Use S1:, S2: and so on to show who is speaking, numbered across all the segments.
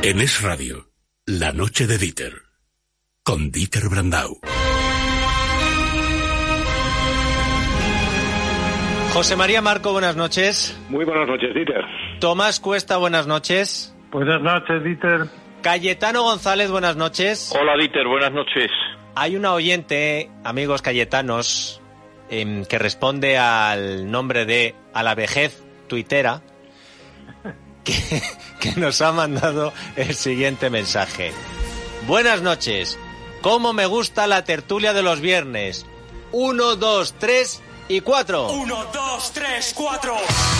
S1: En Es Radio, La Noche de Dieter, con Dieter Brandau.
S2: José María Marco, buenas noches.
S3: Muy buenas noches, Dieter.
S2: Tomás Cuesta, buenas noches.
S4: Buenas noches, Dieter.
S2: Cayetano González, buenas noches.
S5: Hola, Dieter, buenas noches.
S2: Hay una oyente, amigos cayetanos, que responde al nombre de A la Vejez Tuitera, que nos ha mandado el siguiente mensaje. Buenas noches. ¿Cómo me gusta la tertulia de los viernes? 1, 2, 3 y 4.
S6: 1, 2, 3, 4.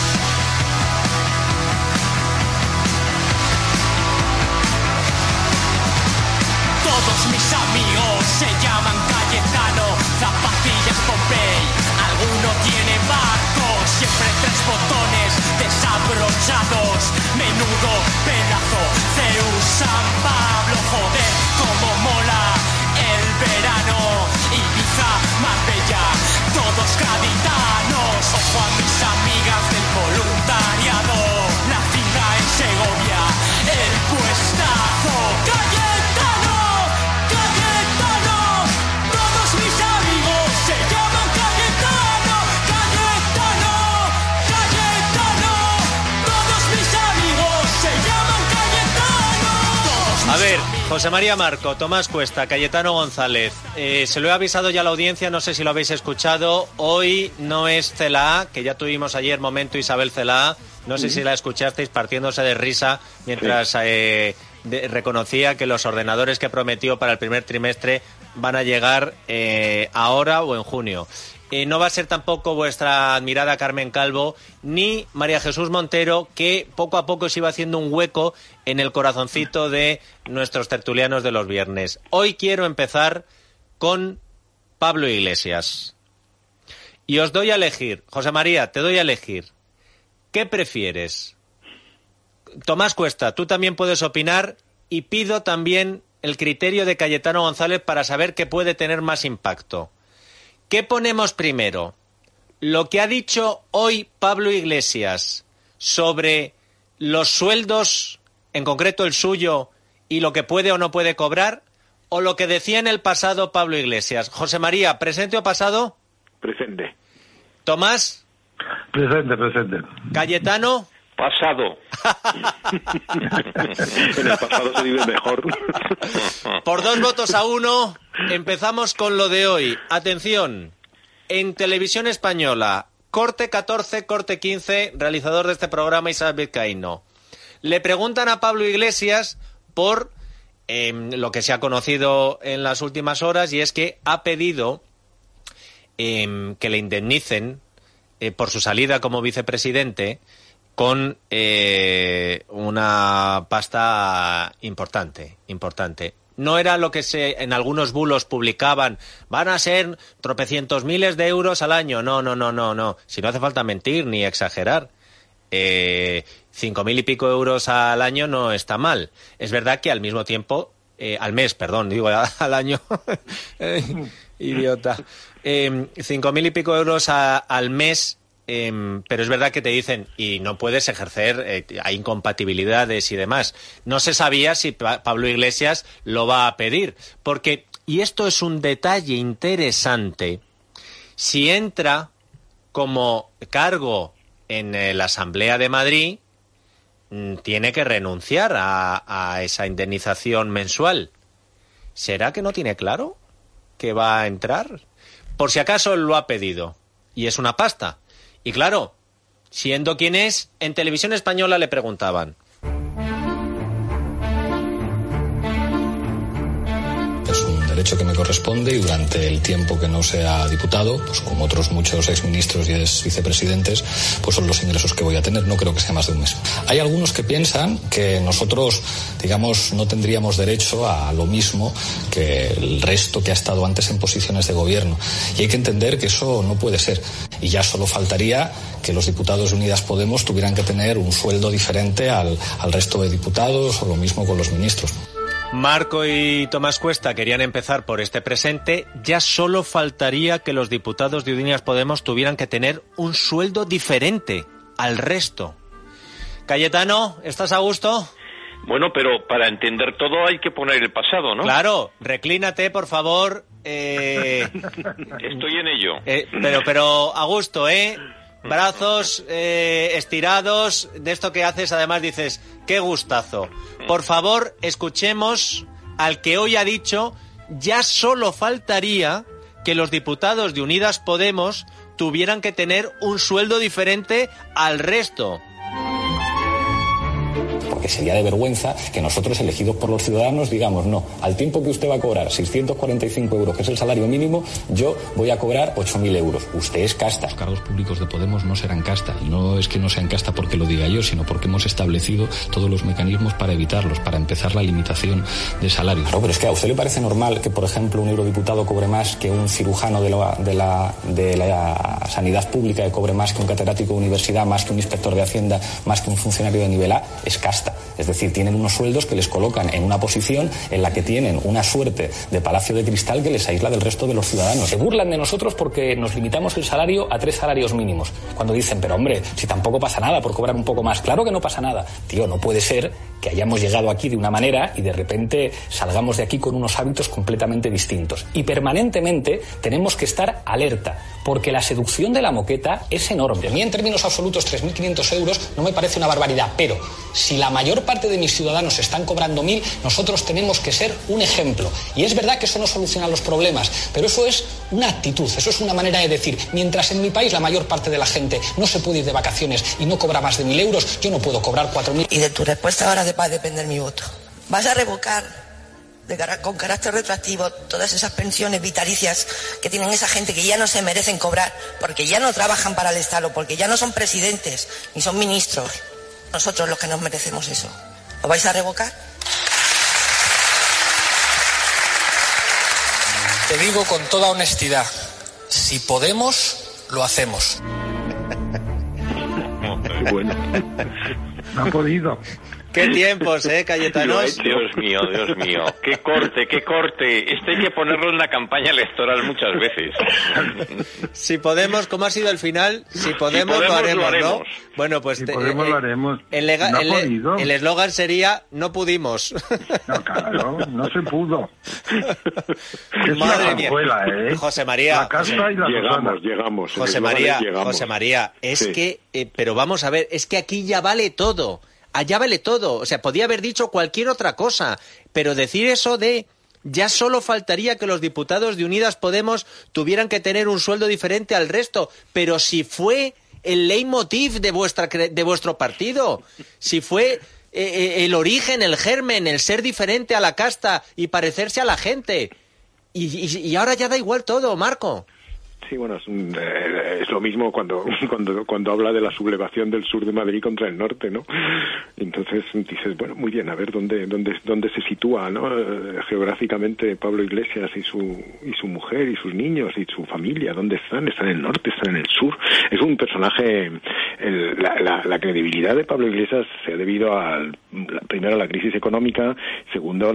S6: Todos mis amigos se llaman Cayetano, zapatillas Pompey, alguno tiene barco, siempre 3 botones desabrochados, menudo pedazo de San Pablo, joder, como mola el verano, Ibiza, Marbella, todos gaditanos, ojo a mis amigas del voluntariado, nacida en Segovia, el puestazo, Cayetano, Cayetano, todos mis amigos se llaman Cayetano, Cayetano, Cayetano, todos mis amigos se llaman Cayetano.
S2: A ver, José María Marco, Tomás Cuesta, Cayetano González, se lo he avisado ya a la audiencia, no sé si lo habéis escuchado, hoy no es CELA, que ya tuvimos ayer momento Isabel CELA, no sé si la escuchasteis partiéndose de risa mientras reconocía que los ordenadores que prometió para el primer trimestre van a llegar ahora o en junio. No va a ser tampoco vuestra admirada Carmen Calvo ni María Jesús Montero, que poco a poco se iba haciendo un hueco en el corazoncito de nuestros tertulianos de los viernes. Hoy quiero empezar con Pablo Iglesias. Y os doy a elegir, José María, te doy a elegir. ¿Qué prefieres? Tomás Cuesta, tú también puedes opinar y pido también el criterio de Cayetano González para saber qué puede tener más impacto. ¿Qué ponemos primero? ¿Lo que ha dicho hoy Pablo Iglesias sobre los sueldos, en concreto el suyo, y lo que puede o no puede cobrar? ¿O lo que decía en el pasado Pablo Iglesias? José María, ¿presente o pasado?
S3: Presente.
S2: ¿Tomás?
S4: Presente.
S2: ¿Cayetano?
S5: Pasado.
S3: En el pasado se vive mejor.
S2: Por 2 votos a 1, empezamos con lo de hoy. Atención, en Televisión Española, corte 14, corte 15, realizador de este programa Isabel Vizcaíno. Le preguntan a Pablo Iglesias por lo que se ha conocido en las últimas horas, y es que ha pedido que le indemnicen por su salida como vicepresidente con una pasta importante. No era lo que en algunos bulos publicaban, van a ser tropecientos miles de euros al año. No. Si no hace falta mentir ni exagerar. 5.000 y pico euros al año no está mal. Es verdad que al mismo tiempo, al mes, perdón, digo al año, idiota. 5.000 y pico euros al mes. Pero es verdad que te dicen, y no puedes ejercer, hay incompatibilidades y demás. No se sabía si Pablo Iglesias lo va a pedir, porque, y esto es un detalle interesante, si entra como cargo en la Asamblea de Madrid, tiene que renunciar a esa indemnización mensual. ¿Será que no tiene claro que va a entrar? Por si acaso lo ha pedido, y es una pasta. Y claro, siendo quien es, en Televisión Española le preguntaban.
S7: Es un derecho que me corresponde y durante el tiempo que no sea diputado, pues como otros muchos exministros y exvicepresidentes, pues son los ingresos que voy a tener. No creo que sea más de un mes. Hay algunos que piensan que nosotros, digamos, no tendríamos derecho a lo mismo que el resto que ha estado antes en posiciones de gobierno. Y hay que entender que eso no puede ser. Y ya solo faltaría que los diputados de Unidas Podemos tuvieran que tener un sueldo diferente al resto de diputados, o lo mismo con los ministros.
S2: Marco y Tomás Cuesta querían empezar por este presente. Ya solo faltaría que los diputados de Unidas Podemos tuvieran que tener un sueldo diferente al resto. Cayetano, ¿estás a gusto?
S5: Bueno, pero para entender todo hay que poner el pasado, ¿no?
S2: Claro, reclínate, por favor.
S5: Estoy en ello.
S2: Pero a gusto, brazos estirados, de esto que haces, además dices, qué gustazo. Por favor, escuchemos al que hoy ha dicho, ya solo faltaría que los diputados de Unidas Podemos tuvieran que tener un sueldo diferente al resto.
S7: Porque sería de vergüenza que nosotros, elegidos por los ciudadanos, digamos, no, al tiempo que usted va a cobrar 645 euros, que es el salario mínimo, yo voy a cobrar 8.000 euros. Usted es casta. Los cargos públicos de Podemos no serán casta. Y no es que no sean casta porque lo diga yo, sino porque hemos establecido todos los mecanismos para evitarlos, para empezar la limitación de salarios. Claro, pero es que a usted le parece normal que, por ejemplo, un eurodiputado cobre más que un cirujano de la sanidad pública, que cobre más que un catedrático de universidad, más que un inspector de Hacienda, más que un funcionario de nivel A. Es casta. Es decir, tienen unos sueldos que les colocan en una posición en la que tienen una suerte de palacio de cristal que les aísla del resto de los ciudadanos. Se burlan de nosotros porque nos limitamos el salario a 3 salarios mínimos. Cuando dicen, pero hombre, si tampoco pasa nada por cobrar un poco más. Claro que no pasa nada. Tío, no puede ser que hayamos llegado aquí de una manera y de repente salgamos de aquí con unos hábitos completamente distintos. Y permanentemente tenemos que estar alerta, porque la seducción de la moqueta es enorme. A mí, en términos absolutos, 3.500 euros no me parece una barbaridad, pero si la mayor parte de mis ciudadanos están cobrando 1.000, nosotros tenemos que ser un ejemplo. Y es verdad que eso no soluciona los problemas, pero eso es una actitud, eso es una manera de decir, mientras en mi país la mayor parte de la gente no se puede ir de vacaciones y no cobra más de 1.000 euros, yo no puedo cobrar 4.000.
S8: Y de tu respuesta ahora va a depender mi voto. ¿Vas a revocar con carácter retroactivo todas esas pensiones vitalicias que tienen esa gente que ya no se merecen cobrar porque ya no trabajan para el Estado, porque ya no son presidentes ni son ministros? Nosotros los que nos merecemos eso. ¿Lo vais a revocar?
S7: Te digo con toda honestidad, si podemos, lo hacemos.
S3: Qué bueno.
S4: No ha podido.
S2: Qué tiempos, Cayetanos.
S5: Dios mío, Dios mío. Qué corte, qué corte. Esto hay que ponerlo en la campaña electoral muchas veces.
S2: Si podemos, ¿cómo ha sido el final? Si podemos, lo haremos, ¿no? Bueno, pues
S4: Si podemos, lo haremos.
S2: El eslogan sería, no pudimos.
S4: No, claro, no se pudo. Es
S2: Madre
S4: una
S2: mía.
S4: zanjuela,
S2: José María.
S4: La casta y la rosana.
S3: Llegamos. En
S2: José
S3: el
S2: María,
S3: llegamos.
S2: José María, es
S3: Sí.
S2: que, pero vamos a ver, es que aquí ya vale todo. Allá vale todo. O sea, podía haber dicho cualquier otra cosa, pero decir eso de ya solo faltaría que los diputados de Unidas Podemos tuvieran que tener un sueldo diferente al resto, pero si fue el leitmotiv de vuestro partido, si fue el origen, el germen, el ser diferente a la casta y parecerse a la gente, y ahora ya da igual todo, Marco.
S3: Sí, bueno, es lo mismo cuando habla de la sublevación del sur de Madrid contra el norte, ¿no? Entonces dices, bueno, muy bien, a ver dónde se sitúa, ¿no? Geográficamente Pablo Iglesias y su mujer y sus niños y su familia, ¿dónde están? ¿Están en el norte? ¿Están en el sur? Es un personaje, la credibilidad de Pablo Iglesias se ha debido primero a la crisis económica, segundo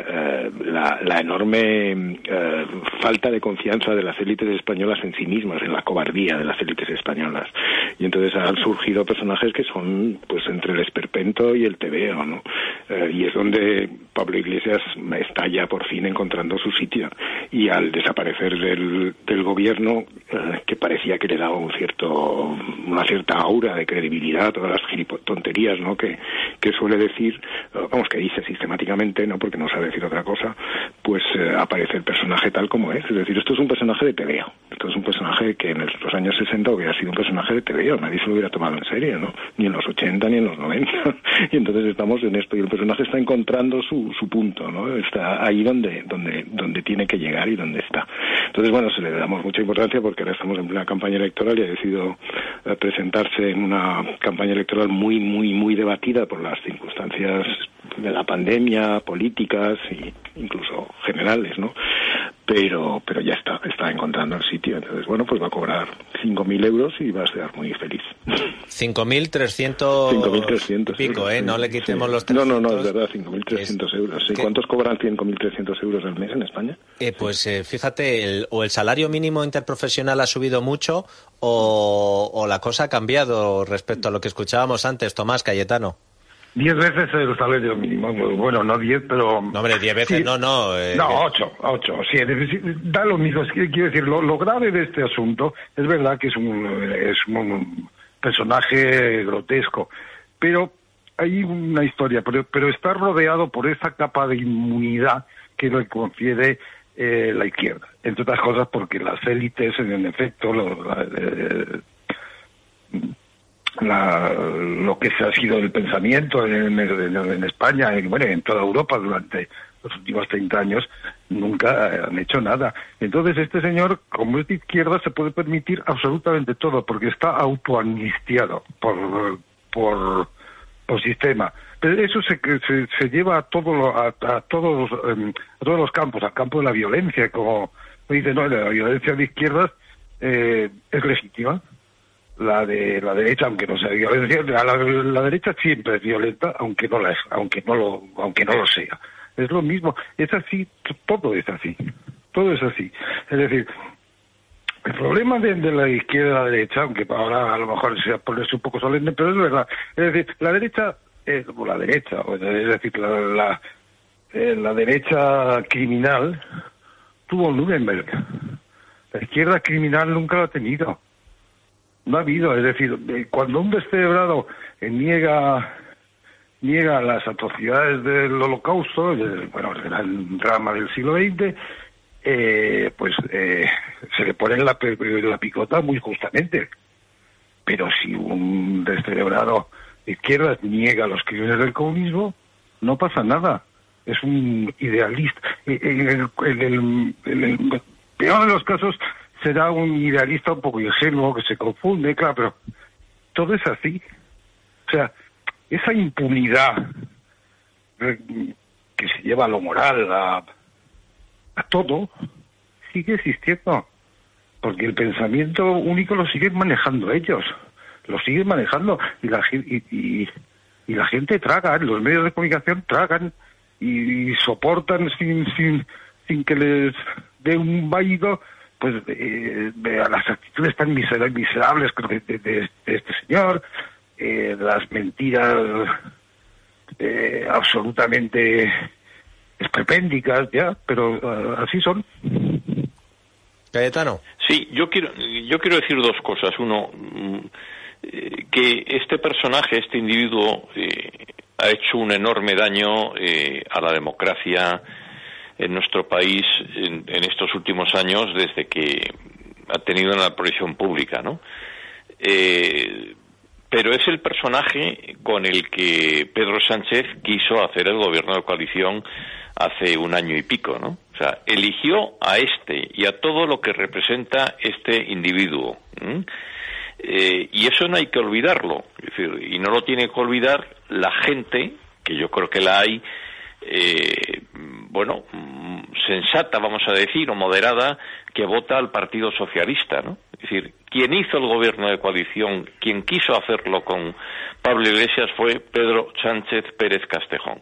S3: la enorme falta de confianza de las élites españolas en sí mismas, en la cobardía de las élites españolas. Y entonces han surgido personajes que son, pues, entre el esperpento y el tebeo, ¿no? Y es donde Pablo Iglesias está ya por fin encontrando su sitio. Y al desaparecer del gobierno, que parecía que le daba una cierta aura de credibilidad a todas las tonterías, ¿no? que suele decir, que dice sistemáticamente, ¿no? Porque no sabe decir otra cosa, pues aparece el personaje tal como es. Es decir, esto es un personaje de tebeo. Esto es un personaje que en los años 60 hubiera sido un personaje de tebeo, nadie se lo hubiera tomado en serio, ¿no? Ni en los 80 ni en los 90. Y entonces estamos en esto y el personaje está encontrando su punto, ¿no? Está ahí donde tiene que llegar y donde está. Entonces, bueno, se le damos mucha importancia porque ahora estamos en plena campaña electoral y ha decidido presentarse en una campaña electoral muy, muy, muy debatida por las circunstancias de la pandemia, políticas e incluso generales, ¿no? Pero ya está encontrando el sitio. Entonces, bueno, pues va a cobrar 5.000 euros y va a ser muy feliz.
S2: 5.300 pico,
S3: euros,
S2: no le quitemos
S3: sí.
S2: los 300.
S3: No, es verdad, 5.300 euros. ¿Sí? ¿Cuántos cobran 5.300 euros al mes en España?
S2: Fíjate, o el salario mínimo interprofesional ha subido mucho o la cosa ha cambiado respecto a lo que escuchábamos antes, Tomás Cayetano.
S4: 10 veces el salario mínimo. Bueno, no 10, pero...
S2: No, hombre, 10 veces
S4: sí.
S2: no.
S4: No, 8. Sí, da lo mismo. Es que, quiero decir, lo grave de este asunto es verdad que es un personaje grotesco, pero hay una historia, pero está rodeado por esa capa de inmunidad que le confiere la izquierda, entre otras cosas porque las élites, en efecto, lo que se ha sido el pensamiento en España, en toda Europa durante los últimos 30 años, nunca han hecho nada. Entonces este señor, como es de izquierda, se puede permitir absolutamente todo, porque está autoamnistiado por sistema. Pero eso se lleva a todos los campos, al campo de la violencia, como dice, no, la violencia de izquierdas es legítima. La de la derecha, aunque no sea violencia, la derecha siempre es violenta, aunque no lo sea. Es lo mismo, es así, todo es así. Es decir, el problema de la izquierda y la derecha, aunque ahora a lo mejor sea ponerse un poco solemne, pero es verdad. Es decir, la derecha, es decir, la derecha criminal tuvo Nuremberg. La izquierda criminal nunca lo ha tenido. No ha habido, es decir, cuando un descerebrado niega las atrocidades del Holocausto, el gran drama del siglo XX, se le pone la picota muy justamente. Pero si un descerebrado de izquierdas niega los crímenes del comunismo, no pasa nada. Es un idealista. En el peor de los casos, será un idealista un poco ingenuo, que se confunde, claro, pero todo es así. O sea, esa impunidad que se lleva a lo moral, a todo, sigue existiendo. Porque el pensamiento único lo siguen manejando ellos. Lo siguen manejando. Y la gente traga, los medios de comunicación tragan y soportan sin que les dé un vaído, pues a las actitudes tan miserables de este señor, las mentiras absolutamente esperpénticas, ya, pero así son.
S2: Cayetano.
S5: Sí, yo quiero decir dos cosas. Uno, que este personaje, este individuo, ha hecho un enorme daño a la democracia en nuestro país en estos últimos años, desde que ha tenido una aparición pública, ¿no? Pero es el personaje con el que Pedro Sánchez quiso hacer el gobierno de coalición hace un año y pico, ¿no? O sea, eligió a este y a todo lo que representa este individuo. Y eso no hay que olvidarlo. Es decir, y no lo tiene que olvidar la gente, que yo creo que la hay, sensata, vamos a decir, o moderada, que vota al Partido Socialista, ¿no? Es decir, quien hizo el gobierno de coalición, quien quiso hacerlo con Pablo Iglesias fue Pedro Sánchez Pérez Castejón.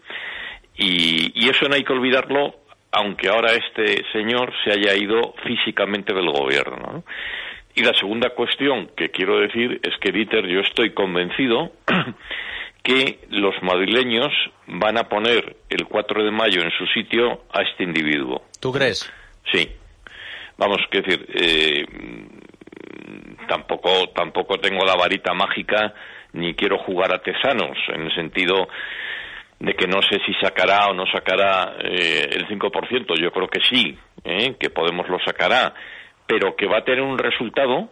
S5: Y eso no hay que olvidarlo, aunque ahora este señor se haya ido físicamente del gobierno, ¿no? Y la segunda cuestión que quiero decir es que, Dieter, yo estoy convencido que los madrileños van a poner el 4 de mayo en su sitio a este individuo.
S2: ¿Tú crees?
S5: Sí. Vamos, que decir, tampoco tengo la varita mágica ni quiero jugar a tesanos, en el sentido de que no sé si sacará o no sacará el 5%. Yo creo que sí, que Podemos lo sacará, pero que va a tener un resultado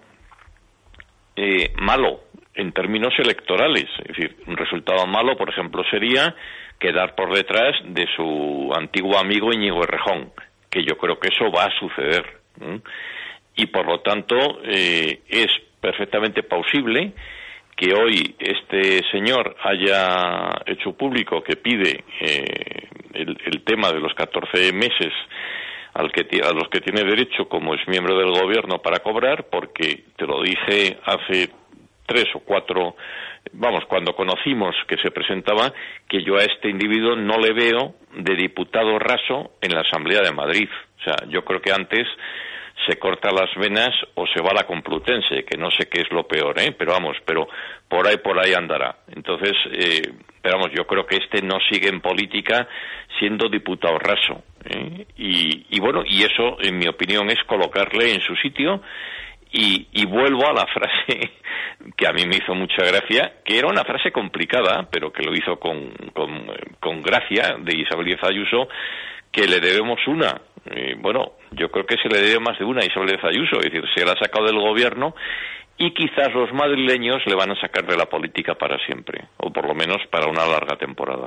S5: malo en términos electorales. Es decir, un resultado malo, por ejemplo, sería quedar por detrás de su antiguo amigo Íñigo Errejón, que yo creo que eso va a suceder. Y por lo tanto es perfectamente plausible que hoy este señor haya hecho público que pide el tema de los 14 meses a los que tiene derecho como es miembro del gobierno para cobrar, porque te lo dije hace 3 o 4, cuando conocimos que se presentaba, que yo a este individuo no le veo de diputado raso en la Asamblea de Madrid. O sea, yo creo que antes se corta las venas o se va a la Complutense, que no sé qué es lo peor, pero por ahí andará. Entonces, Pero vamos, yo creo que no sigue en política siendo diputado raso, ¿eh? Y bueno, y eso, en mi opinión, es colocarle en su sitio. Y vuelvo a la frase que a mí me hizo mucha gracia, que era una frase complicada, pero que lo hizo con gracia, de Isabel Díaz Ayuso, que le debemos una. Bueno, yo creo que se le debe más de una a Isabel Díaz Ayuso, es decir, se la ha sacado del gobierno y quizás los madrileños le van a sacar de la política para siempre, o por lo menos para una larga temporada.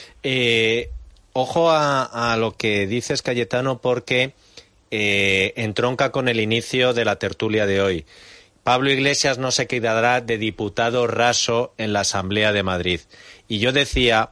S2: Ojo a lo que dices, Cayetano, porque entronca con el inicio de la tertulia de hoy. Pablo Iglesias no se quedará de diputado raso en la Asamblea de Madrid. Y yo decía,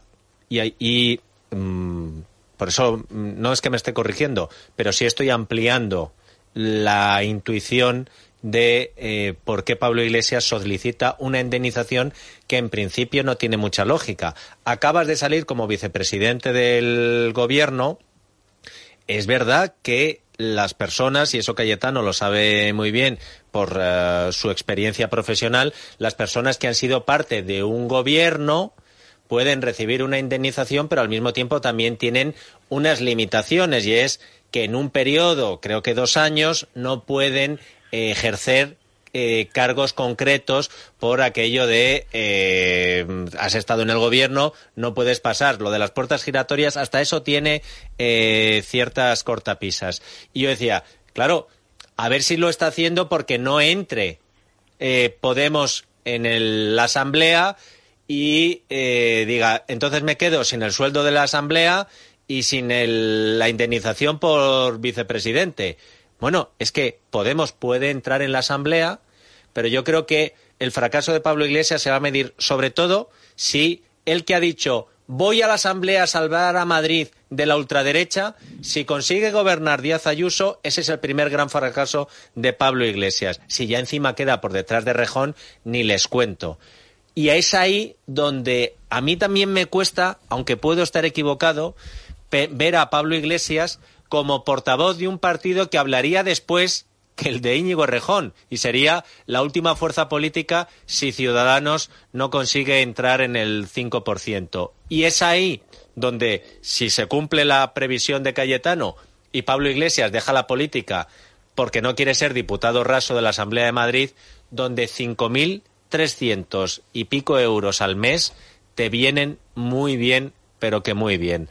S2: por eso no es que me esté corrigiendo, pero sí estoy ampliando la intuición de por qué Pablo Iglesias solicita una indemnización que en principio no tiene mucha lógica. Acabas de salir como vicepresidente del gobierno. Es verdad que las personas, y eso Cayetano lo sabe muy bien por su experiencia profesional, las personas que han sido parte de un gobierno pueden recibir una indemnización, pero al mismo tiempo también tienen unas limitaciones, y es que en un periodo, creo que 2 años, no pueden ejercer cargos concretos por aquello de has estado en el gobierno, no puedes pasar. Lo de las puertas giratorias, hasta eso tiene ciertas cortapisas. Y yo decía, claro, a ver si lo está haciendo porque no entre Podemos en la Asamblea y diga, entonces me quedo sin el sueldo de la Asamblea y sin la indemnización por vicepresidente. Bueno, es que Podemos puede entrar en la Asamblea, pero yo creo que el fracaso de Pablo Iglesias se va a medir sobre todo si él, que ha dicho voy a la Asamblea a salvar a Madrid de la ultraderecha, si consigue gobernar Díaz Ayuso, ese es el primer gran fracaso de Pablo Iglesias. Si ya encima queda por detrás de Rejón, ni les cuento. Y es ahí donde a mí también me cuesta, aunque puedo estar equivocado, ver a Pablo Iglesias como portavoz de un partido que hablaría después que el de Íñigo Errejón, y sería la última fuerza política si Ciudadanos no consigue entrar en el 5%. Y es ahí donde, si se cumple la previsión de Cayetano y Pablo Iglesias deja la política porque no quiere ser diputado raso de la Asamblea de Madrid, donde 5.300 y pico euros al mes te vienen muy bien, pero que muy bien.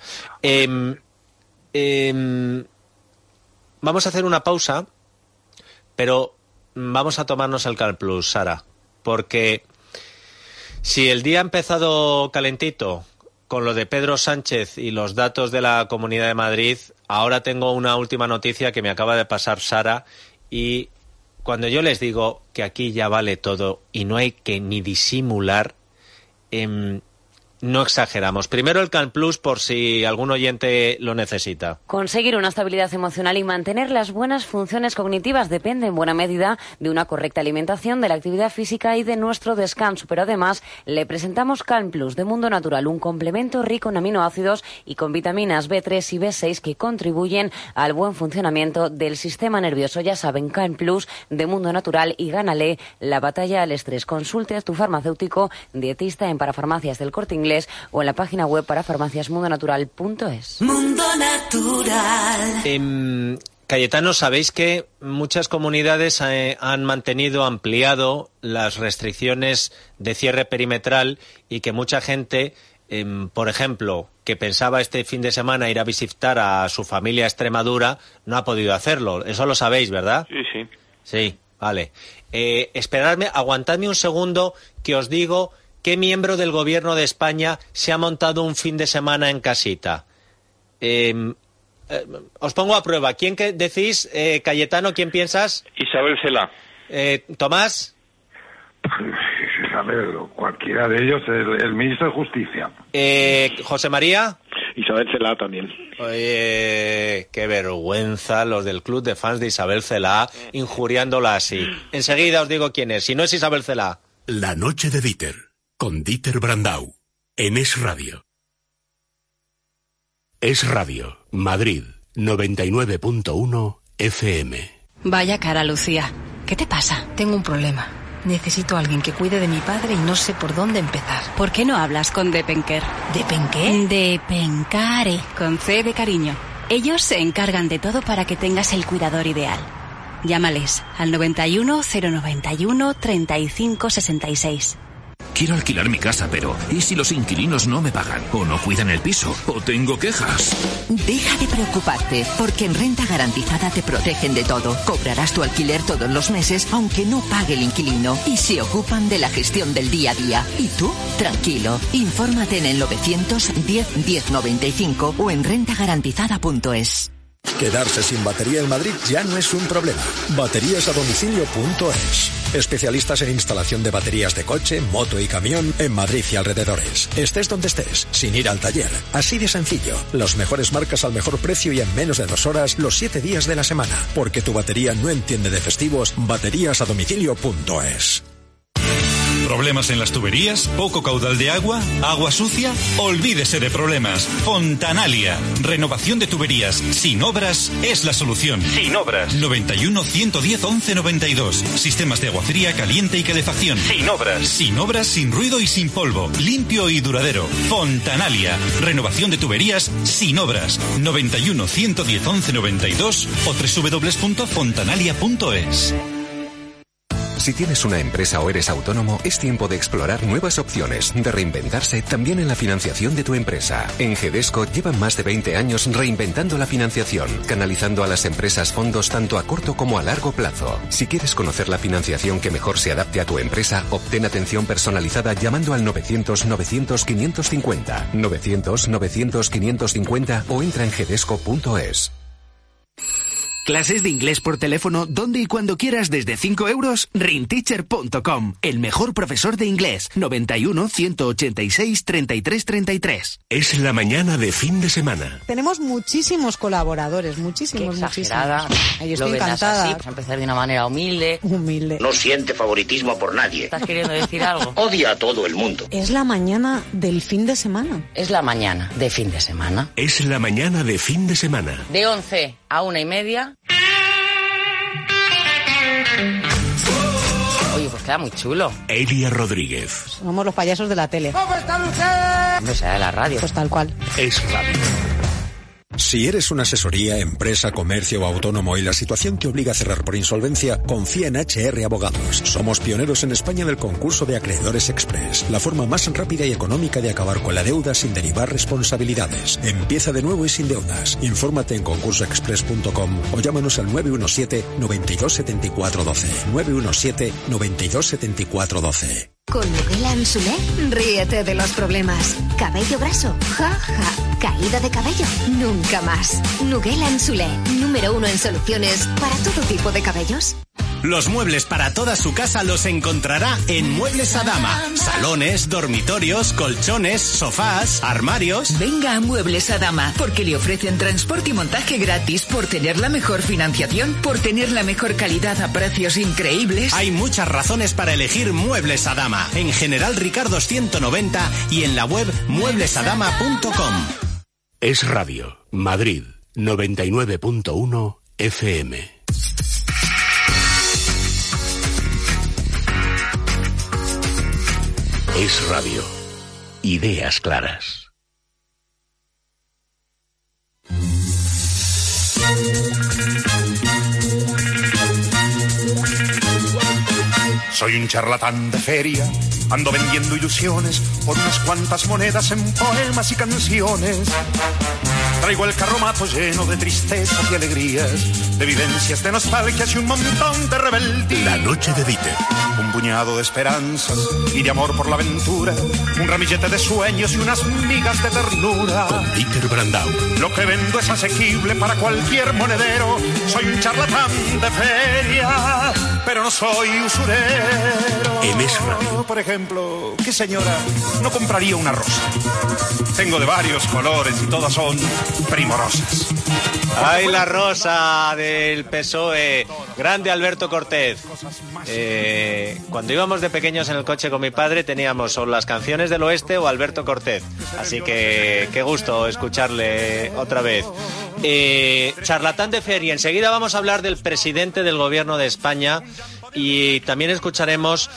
S2: Vamos a hacer una pausa, pero vamos a tomarnos el Cal Plus, Sara, porque si el día ha empezado calentito con lo de Pedro Sánchez y los datos de la Comunidad de Madrid, ahora tengo una última noticia que me acaba de pasar Sara, y cuando yo les digo que aquí ya vale todo y no hay que ni disimular, no exageramos. Primero el Can Plus, por si algún oyente lo necesita.
S9: Conseguir una estabilidad emocional y mantener las buenas funciones cognitivas depende en buena medida de una correcta alimentación, de la actividad física y de nuestro descanso. Pero además le presentamos Can Plus de Mundo Natural, un complemento rico en aminoácidos y con vitaminas B3 y B6 que contribuyen al buen funcionamiento del sistema nervioso. Ya saben, Can Plus de Mundo Natural, y gánale la batalla al estrés. Consulte a tu farmacéutico dietista en Parafarmacias del Corte Inglés o en la página web parafarmaciasmundonatural.es.
S6: Mundo Natural.
S2: Cayetano, sabéis que muchas comunidades han ampliado las restricciones de cierre perimetral y que mucha gente, por ejemplo, que pensaba este fin de semana ir a visitar a su familia a Extremadura, no ha podido hacerlo. Eso lo sabéis, ¿verdad?
S5: Sí, sí.
S2: Sí, vale. Esperadme, aguantadme un segundo que os digo qué miembro del Gobierno de España se ha montado un fin de semana en casita. Os pongo a prueba. ¿Quién decís, Cayetano? ¿Quién piensas?
S5: Isabel Cela.
S2: ¿Tomás?
S4: A ver, cualquiera de ellos, el ministro de Justicia.
S2: ¿José María?
S3: Isabel Cela también.
S2: Oye, qué vergüenza los del club de fans de Isabel Cela injuriándola así. Enseguida os digo quién es. Si no es Isabel Cela.
S1: La noche de Dieter, con Dieter Brandau, en Es Radio. Es Radio, Madrid, 99.1 FM.
S10: Vaya cara, Lucía. ¿Qué te pasa?
S11: Tengo un problema.
S10: Necesito a alguien que cuide de mi padre y no sé por dónde empezar.
S11: ¿Por qué no hablas con Depenker?
S10: ¿Depenqué?
S11: Depencare, con C de cariño. Ellos se encargan de todo para que tengas el cuidador ideal. Llámales al 91 091 35 66.
S12: Quiero alquilar mi casa, pero ¿y si los inquilinos no me pagan? ¿O no cuidan el piso? ¿O tengo quejas?
S13: Deja de preocuparte, porque en Renta Garantizada te protegen de todo. Cobrarás tu alquiler todos los meses, aunque no pague el inquilino. Y se ocupan de la gestión del día a día. ¿Y tú? Tranquilo. Infórmate en el 910 1095 o en rentagarantizada.es.
S14: Quedarse sin batería en Madrid ya no es un problema. Bateríasadomicilio.es. Especialistas en instalación de baterías de coche, moto y camión en Madrid y alrededores. Estés donde estés, sin ir al taller. Así de sencillo. Las mejores marcas al mejor precio y en menos de 2 horas los 7 días de la semana. Porque tu batería no entiende de festivos. Bateríasadomicilio.es.
S15: ¿Problemas en las tuberías? ¿Poco caudal de agua? ¿Agua sucia? Olvídese de problemas. Fontanalia. Renovación de tuberías. Sin obras es la solución. Sin obras. 91 110 11 92. Sistemas de agua fría, caliente y calefacción. Sin obras. Sin obras, sin ruido y sin polvo. Limpio y duradero. Fontanalia. Renovación de tuberías sin obras. 91 110 11 92 o www.fontanalia.es.
S16: Si tienes una empresa o eres autónomo, es tiempo de explorar nuevas opciones, de reinventarse también en la financiación de tu empresa. En GEDESCO llevan más de 20 años reinventando la financiación, canalizando a las empresas fondos tanto a corto como a largo plazo. Si quieres conocer la financiación que mejor se adapte a tu empresa, obtén atención personalizada llamando al 900-900-550, 900-900-550 o entra en gedesco.es.
S17: Clases de inglés por teléfono donde y cuando quieras desde 5 euros. ringteacher.com. El mejor profesor de inglés. 91 186 33 33.
S1: Es la mañana de fin de semana.
S18: Tenemos muchísimos colaboradores, muchísimos. Yo estoy encantada.
S19: Así, a empezar de una manera humilde.
S20: No siente favoritismo por nadie.
S19: ¿Estás queriendo decir algo?
S20: Odia a todo el mundo.
S18: Es la mañana del fin de semana.
S19: Es la mañana de fin de semana.
S1: Es la mañana de fin de semana.
S19: De 11 a 1:30. Oye, pues queda muy chulo.
S1: Elia Rodríguez.
S18: Somos los payasos de la tele.
S19: ¿Cómo está usted? No sea de la radio.
S18: Pues tal cual.
S1: Es radio.
S14: Si eres una asesoría, empresa, comercio o autónomo y la situación te obliga a cerrar por insolvencia, confía en HR Abogados. Somos pioneros en España del concurso de acreedores express, la forma más rápida y económica de acabar con la deuda sin derivar responsabilidades. Empieza de nuevo y sin deudas. Infórmate en concursoexpress.com o llámanos al 917 92 74 12. 917 92 74 12.
S21: Con Nugela Ansulé, ríete de los problemas. Cabello graso, ja, ja. Caída de cabello, nunca más. Nugela Ansulé, número 1 en soluciones para todo tipo de cabellos.
S22: Los muebles para toda su casa los encontrará en Muebles Adama. Salones, dormitorios, colchones, sofás, armarios.
S23: Venga a Muebles Adama, porque le ofrecen transporte y montaje gratis por tener la mejor financiación, por tener la mejor calidad a precios increíbles.
S22: Hay muchas razones para elegir Muebles Adama. En General Ricardo 190 y en la web mueblesadama.com.
S1: Es radio. Madrid 99.1 FM. Es radio. Ideas claras.
S24: Soy un charlatán de feria, ando vendiendo ilusiones por unas cuantas monedas en poemas y canciones. Traigo el carromato lleno de tristezas y alegrías, de vivencias, de nostalgias y un montón de rebeldía.
S1: La noche de Dieter.
S24: Un puñado de esperanzas y de amor por la aventura, un ramillete de sueños y unas migas de ternura.
S1: Con Dieter Brandau.
S24: Lo que vendo es asequible para cualquier monedero. Soy un charlatán de feria, pero no soy usurero.
S1: En Es Radio.
S24: Por ejemplo, ¿qué señora no compraría una rosa? Tengo de varios colores y todas son primorosas.
S2: ¡Ay, la rosa del PSOE! Grande Alberto Cortés. Cuando íbamos de pequeños en el coche con mi padre teníamos o las canciones del oeste o Alberto Cortés. Así que qué gusto escucharle otra vez. Charlatán de feria. Enseguida vamos a hablar del presidente del gobierno de España, y también escucharemos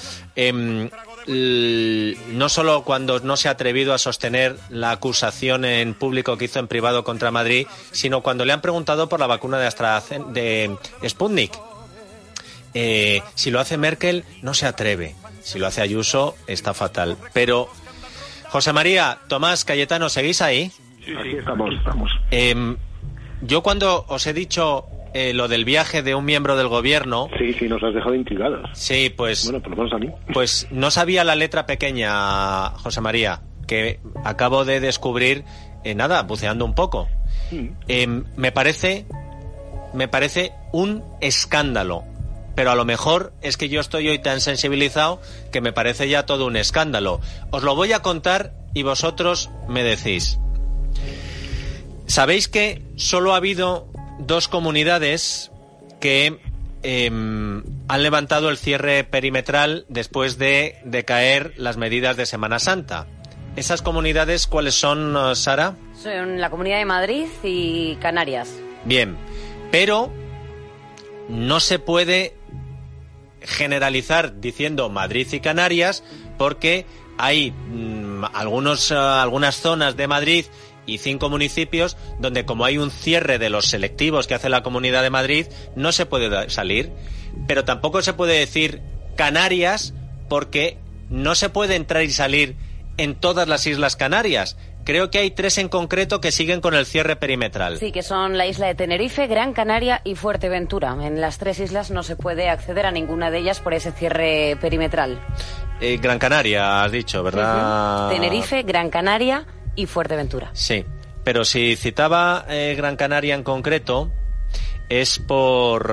S2: no solo cuando no se ha atrevido a sostener la acusación en público que hizo en privado contra Madrid, sino cuando le han preguntado por la vacuna de Sputnik. Si lo hace Merkel, no se atreve. Si lo hace Ayuso, está fatal. Pero, José María, Tomás, Cayetano, ¿seguís ahí?
S4: Sí, aquí estamos.
S2: Yo cuando os he dicho lo del viaje de un miembro del gobierno...
S3: Sí, nos has dejado intrigados.
S2: Sí, pues...
S3: Bueno, por lo menos a mí.
S2: Pues no sabía la letra pequeña, José María, que acabo de descubrir, buceando un poco. Me parece un escándalo. Pero a lo mejor es que yo estoy hoy tan sensibilizado que me parece ya todo un escándalo. Os lo voy a contar y vosotros me decís. ¿Sabéis que solo ha habido 2 comunidades que han levantado el cierre perimetral después de caer las medidas de Semana Santa? ¿Esas comunidades cuáles son, Sara?
S6: Son la Comunidad de Madrid y Canarias.
S2: Bien, pero no se puede generalizar diciendo Madrid y Canarias porque hay algunas zonas de Madrid y 5 municipios donde, como hay un cierre de los selectivos que hace la Comunidad de Madrid, no se puede salir. Pero tampoco se puede decir Canarias porque no se puede entrar y salir en todas las Islas Canarias. Creo que hay 3 en concreto que siguen con el cierre perimetral.
S6: Sí, que son la isla de Tenerife, Gran Canaria y Fuerteventura. En las 3 islas no se puede acceder a ninguna de ellas por ese cierre perimetral.
S2: Gran Canaria, has dicho, ¿verdad?
S6: Tenerife, Gran Canaria y Fuerteventura.
S2: Sí, pero si citaba Gran Canaria en concreto es por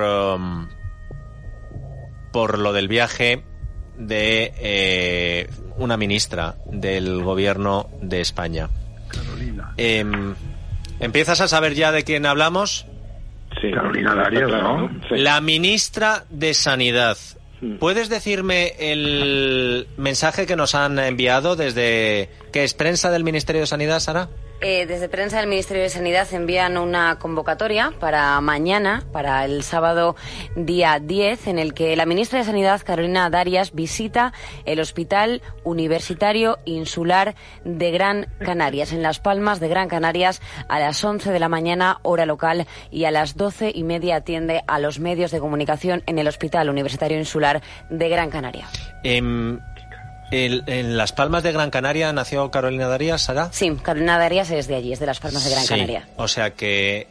S2: lo del viaje de una ministra del gobierno de España.
S4: Carolina.
S2: ¿Empiezas a saber ya de quién hablamos?
S4: Sí. Carolina Darias, ¿no?
S2: Sí. La ministra de Sanidad. ¿Puedes decirme el mensaje que nos han enviado desde... ¿Qué es prensa del Ministerio de Sanidad, Sara?
S6: Desde prensa del Ministerio de Sanidad envían una convocatoria para mañana, para el sábado día 10, en el que la ministra de Sanidad, Carolina Darias, visita el Hospital Universitario Insular de Gran Canarias, en Las Palmas de Gran Canarias, a las 11 de la mañana, hora local, y a las 12:30 atiende a los medios de comunicación en el Hospital Universitario Insular de Gran Canaria.
S2: ¿En Las Palmas de Gran Canaria nació Carolina Darias, Sara?
S6: Sí, Carolina Darias es de allí, es de Las Palmas de Gran Canaria.
S2: O sea que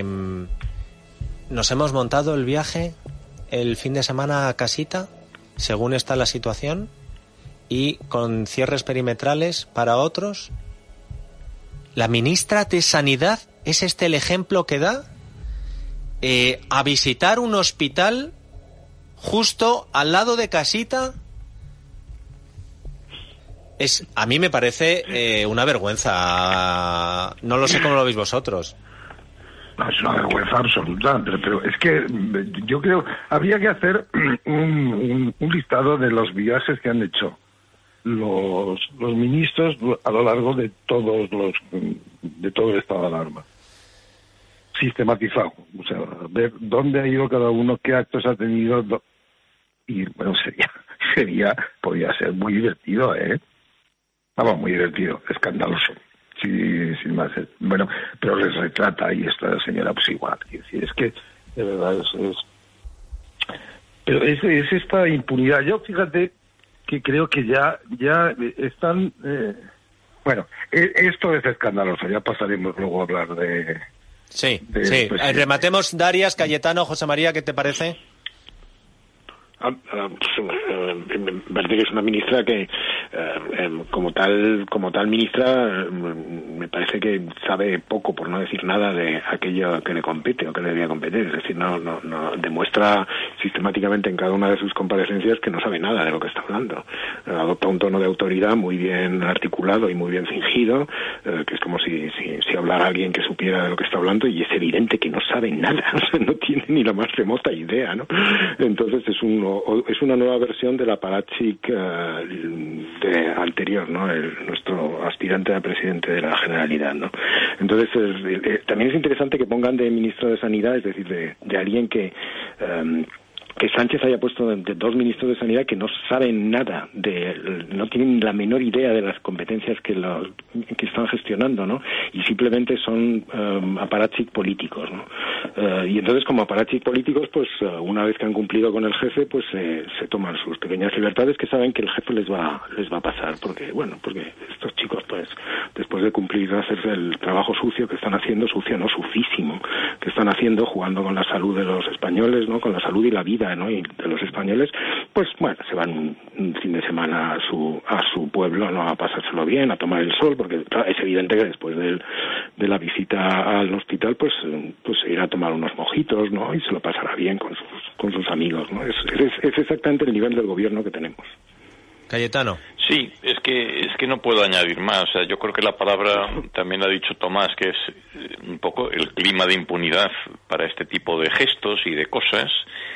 S2: nos hemos montado el viaje el fin de semana a casita, según está la situación, y con cierres perimetrales para otros. ¿La ministra de Sanidad es el ejemplo que da? A visitar un hospital justo al lado de casita... A mí me parece una vergüenza. No lo sé cómo lo veis vosotros.
S4: No, es una vergüenza absoluta, pero es que yo creo habría que hacer un listado de los viajes que han hecho los ministros a lo largo de todo el estado de alarma. Sistematizado, o sea, ver dónde ha ido cada uno, qué actos ha tenido, y bueno, podría ser muy divertido, Vamos, muy divertido, escandaloso, sí, sin más. Bueno, pero les retrata y esta señora pues igual. Es que, de verdad, pero es esta impunidad. Yo, fíjate, que creo que ya están... Bueno, esto es escandaloso, ya pasaremos luego a hablar de...
S2: Sí. Rematemos, Darias, Cayetano, José María, ¿qué te parece?
S3: Me parece que es una ministra que como tal ministra me parece que sabe poco, por no decir nada, de aquello que le compete o que le debía competir. Es decir, no demuestra sistemáticamente en cada una de sus comparecencias que no sabe nada de lo que está hablando. Adopta un tono de autoridad muy bien articulado y muy bien fingido, que es como si hablara alguien que supiera de lo que está hablando, y es evidente que no sabe nada, no tiene ni la más remota idea, ¿no? Entonces es una nueva versión del apparatchik anterior, ¿no? Nuestro aspirante a presidente de la Generalidad, ¿no? Entonces también es interesante que pongan de ministro de Sanidad, es decir, de alguien que que Sánchez haya puesto de 2 ministros de Sanidad que no saben nada, no tienen la menor idea de las competencias que están gestionando, ¿no? Y simplemente son aparachic políticos, ¿no? Y entonces, como aparachic políticos, pues una vez que han cumplido con el jefe, pues se toman sus pequeñas libertades que saben que el jefe les va a pasar, porque estos chicos, pues, después de cumplir, hacer el trabajo sucio que están haciendo, sucio, no, sucísimo, que están haciendo, jugando con la salud de los españoles, ¿no? Con la salud y la vida, ¿no? Y de los españoles, pues bueno, se van un fin de semana a su pueblo, ¿no? A pasárselo bien, a tomar el sol, porque es evidente que después de la visita al hospital, pues se irá a tomar unos mojitos, ¿no? Y se lo pasará bien con sus amigos, ¿no? Es exactamente el nivel del gobierno que tenemos.
S2: Cayetano.
S5: Sí, es que no puedo añadir más. O sea, yo creo que la palabra también ha dicho Tomás, que es un poco el clima de impunidad para este tipo de gestos y de cosas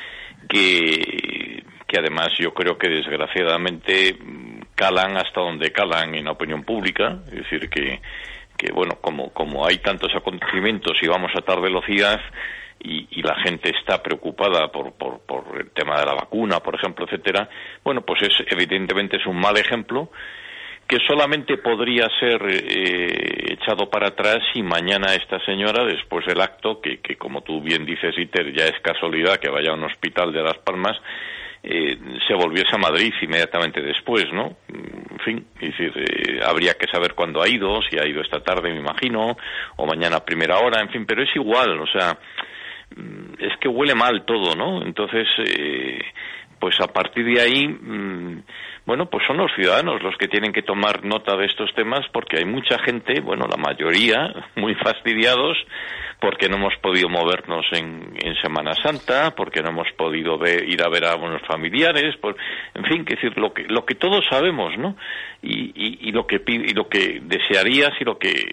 S5: que además yo creo que desgraciadamente calan hasta donde calan en la opinión pública. Es decir, que bueno, como hay tantos acontecimientos y vamos a tal velocidad y la gente está preocupada por el tema de la vacuna, por ejemplo, etcétera, bueno, pues evidentemente es un mal ejemplo que solamente podría ser echado para atrás si mañana esta señora, después del acto, que como tú bien dices, Iter, ya es casualidad que vaya a un hospital de Las Palmas, se volviese a Madrid inmediatamente después, ¿no? En fin, es decir, habría que saber cuándo ha ido, si ha ido esta tarde, me imagino, o mañana a primera hora, en fin, pero es igual, o sea, es que huele mal todo, ¿no? Entonces, pues a partir de ahí, bueno, pues son los ciudadanos los que tienen que tomar nota de estos temas, porque hay mucha gente, bueno, la mayoría, muy fastidiados, porque no hemos podido movernos en Semana Santa, porque no hemos podido ir a ver a buenos familiares, en fin, que decir, lo que todos sabemos, ¿no? Y lo que desearías y lo que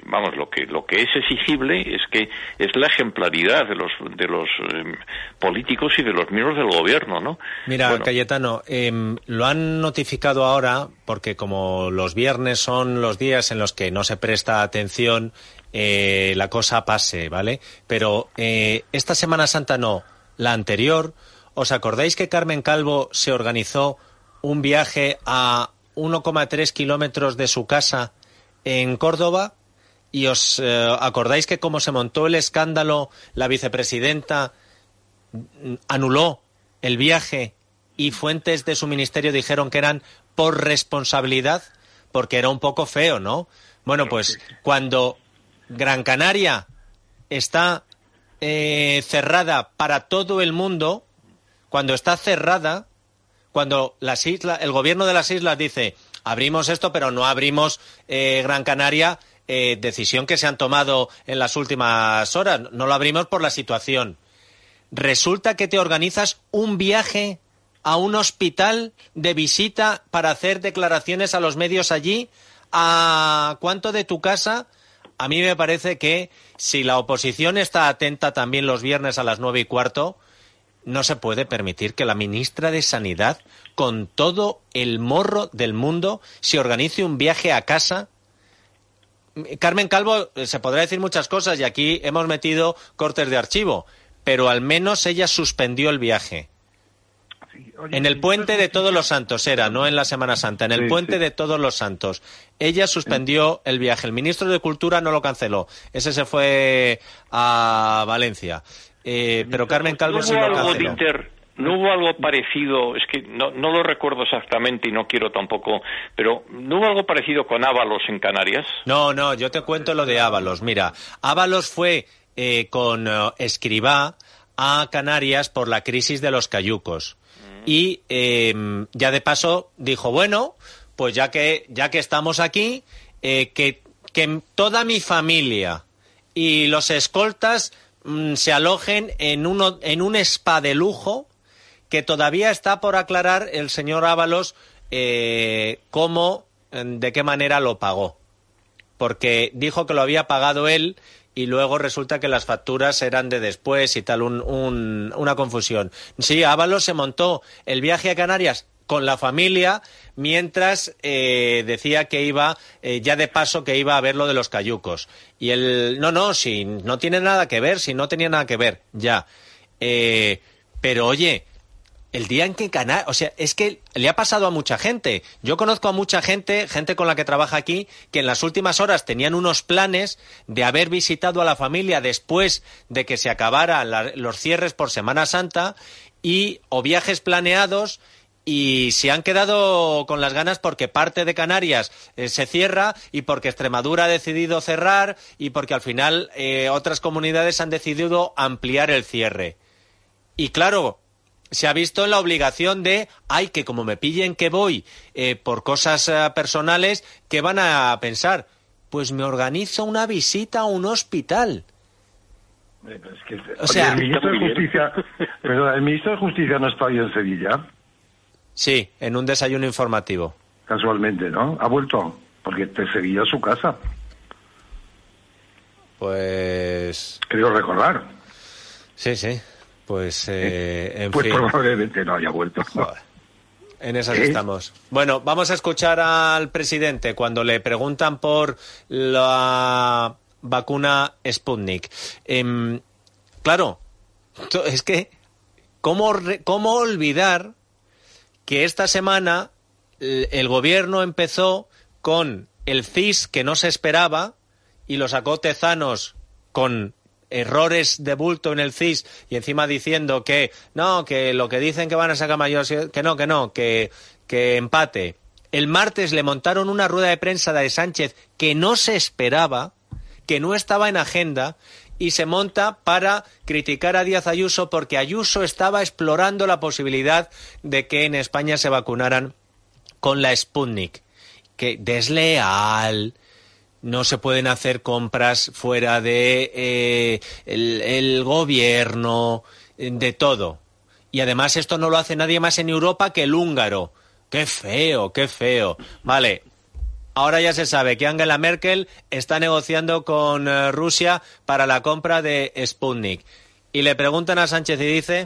S5: es exigible es la ejemplaridad de los políticos y de los miembros del gobierno, ¿no?
S2: Mira, bueno, Cayetano, lo han notificado ahora porque como los viernes son los días en los que no se presta atención, la cosa pase, ¿vale? Pero esta Semana Santa no, la anterior, ¿os acordáis que Carmen Calvo se organizó un viaje a 1,3 kilómetros de su casa en Córdoba? ¿Y os acordáis que como se montó el escándalo, la vicepresidenta anuló el viaje y fuentes de su ministerio dijeron que eran por responsabilidad? Porque era un poco feo, ¿no? Bueno, pues cuando Gran Canaria está cerrada para todo el mundo, cuando está cerrada, cuando el gobierno de las islas dice abrimos esto pero no abrimos Gran Canaria, decisión que se han tomado en las últimas horas, no lo abrimos por la situación. Resulta que te organizas un viaje a un hospital de visita para hacer declaraciones a los medios allí, ¿a cuánto de tu casa? A mí me parece que si la oposición está atenta también los viernes a las 9:15, no se puede permitir que la ministra de Sanidad, con todo el morro del mundo, se organice un viaje a casa. Carmen Calvo, se podrá decir muchas cosas y aquí hemos metido cortes de archivo, pero al menos ella suspendió el viaje. En el puente de Todos los Santos era, no en la Semana Santa, en el puente de Todos los Santos. Ella suspendió el viaje. El ministro de Cultura no lo canceló. Ese se fue a Valencia. Pero Carmen Calvo sí lo canceló.
S5: ¿No hubo algo parecido? Es que no lo recuerdo exactamente y no quiero tampoco, pero ¿no hubo algo parecido con Ábalos en Canarias?
S2: No, yo te cuento lo de Ábalos. Mira, Ábalos fue con Escrivá a Canarias por la crisis de los cayucos. Y ya de paso dijo, bueno, pues ya que estamos aquí, que toda mi familia y los escoltas se alojen en un spa de lujo que todavía está por aclarar el señor Ábalos cómo, de qué manera lo pagó. Porque dijo que lo había pagado él y luego resulta que las facturas eran de después y tal, una confusión. Sí, Ábalos se montó el viaje a Canarias con la familia mientras decía que iba, ya de paso, que iba a ver lo de los cayucos. Y él, si no tiene nada que ver, si no tenía nada que ver, ya. Pero oye, el día en que Canarias... O sea, es que le ha pasado a mucha gente. Yo conozco a mucha gente con la que trabaja aquí, que en las últimas horas tenían unos planes de haber visitado a la familia después de que se acabaran los cierres por Semana Santa o viajes planeados, y se han quedado con las ganas porque parte de Canarias se cierra y porque Extremadura ha decidido cerrar y porque al final otras comunidades han decidido ampliar el cierre. Y claro, se ha visto en la obligación de, que como me pillen que voy por cosas personales, ¿qué van a pensar? Pues me organizo una visita a un hospital.
S4: Es que,
S2: o sea,
S4: el ministro de Justicia no está hoy en Sevilla.
S2: Sí, en un desayuno informativo.
S4: Casualmente, ¿no? Ha vuelto, porque de Sevilla es su casa.
S2: Pues...
S4: Creo recordar.
S2: Sí. Pues, en
S4: pues
S2: fin.
S4: Probablemente no haya vuelto.
S2: Joder. En esas estamos. Bueno, vamos a escuchar al presidente cuando le preguntan por la vacuna Sputnik. Claro, es que, ¿cómo olvidar que esta semana el gobierno empezó con el CIS que no se esperaba y lo sacó Tezanos con errores de bulto en el CIS y encima diciendo que no, que lo que dicen que van a sacar mayor, que empate. El martes le montaron una rueda de prensa de Sánchez que no se esperaba, que no estaba en agenda, y se monta para criticar a Díaz Ayuso porque Ayuso estaba explorando la posibilidad de que en España se vacunaran con la Sputnik. Que desleal, no se pueden hacer compras fuera de el gobierno, de todo. Y además esto no lo hace nadie más en Europa que el húngaro. ¡Qué feo, qué feo! Vale. Ahora ya se sabe que Angela Merkel está negociando con Rusia para la compra de Sputnik. Y le preguntan a Sánchez y dice...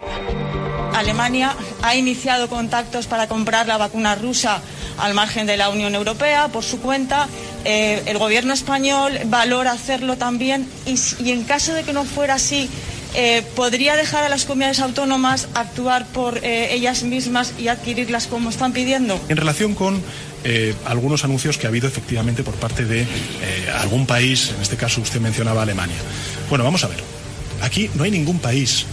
S7: Alemania ha iniciado contactos para comprar la vacuna rusa al margen de la Unión Europea por su cuenta. El gobierno español valora hacerlo también y en caso de que no fuera así, ¿podría dejar a las comunidades autónomas actuar por ellas mismas y adquirirlas como están pidiendo?
S8: En relación con algunos anuncios que ha habido efectivamente por parte de algún país, en este caso usted mencionaba Alemania. Bueno, vamos a ver. Aquí no hay ningún país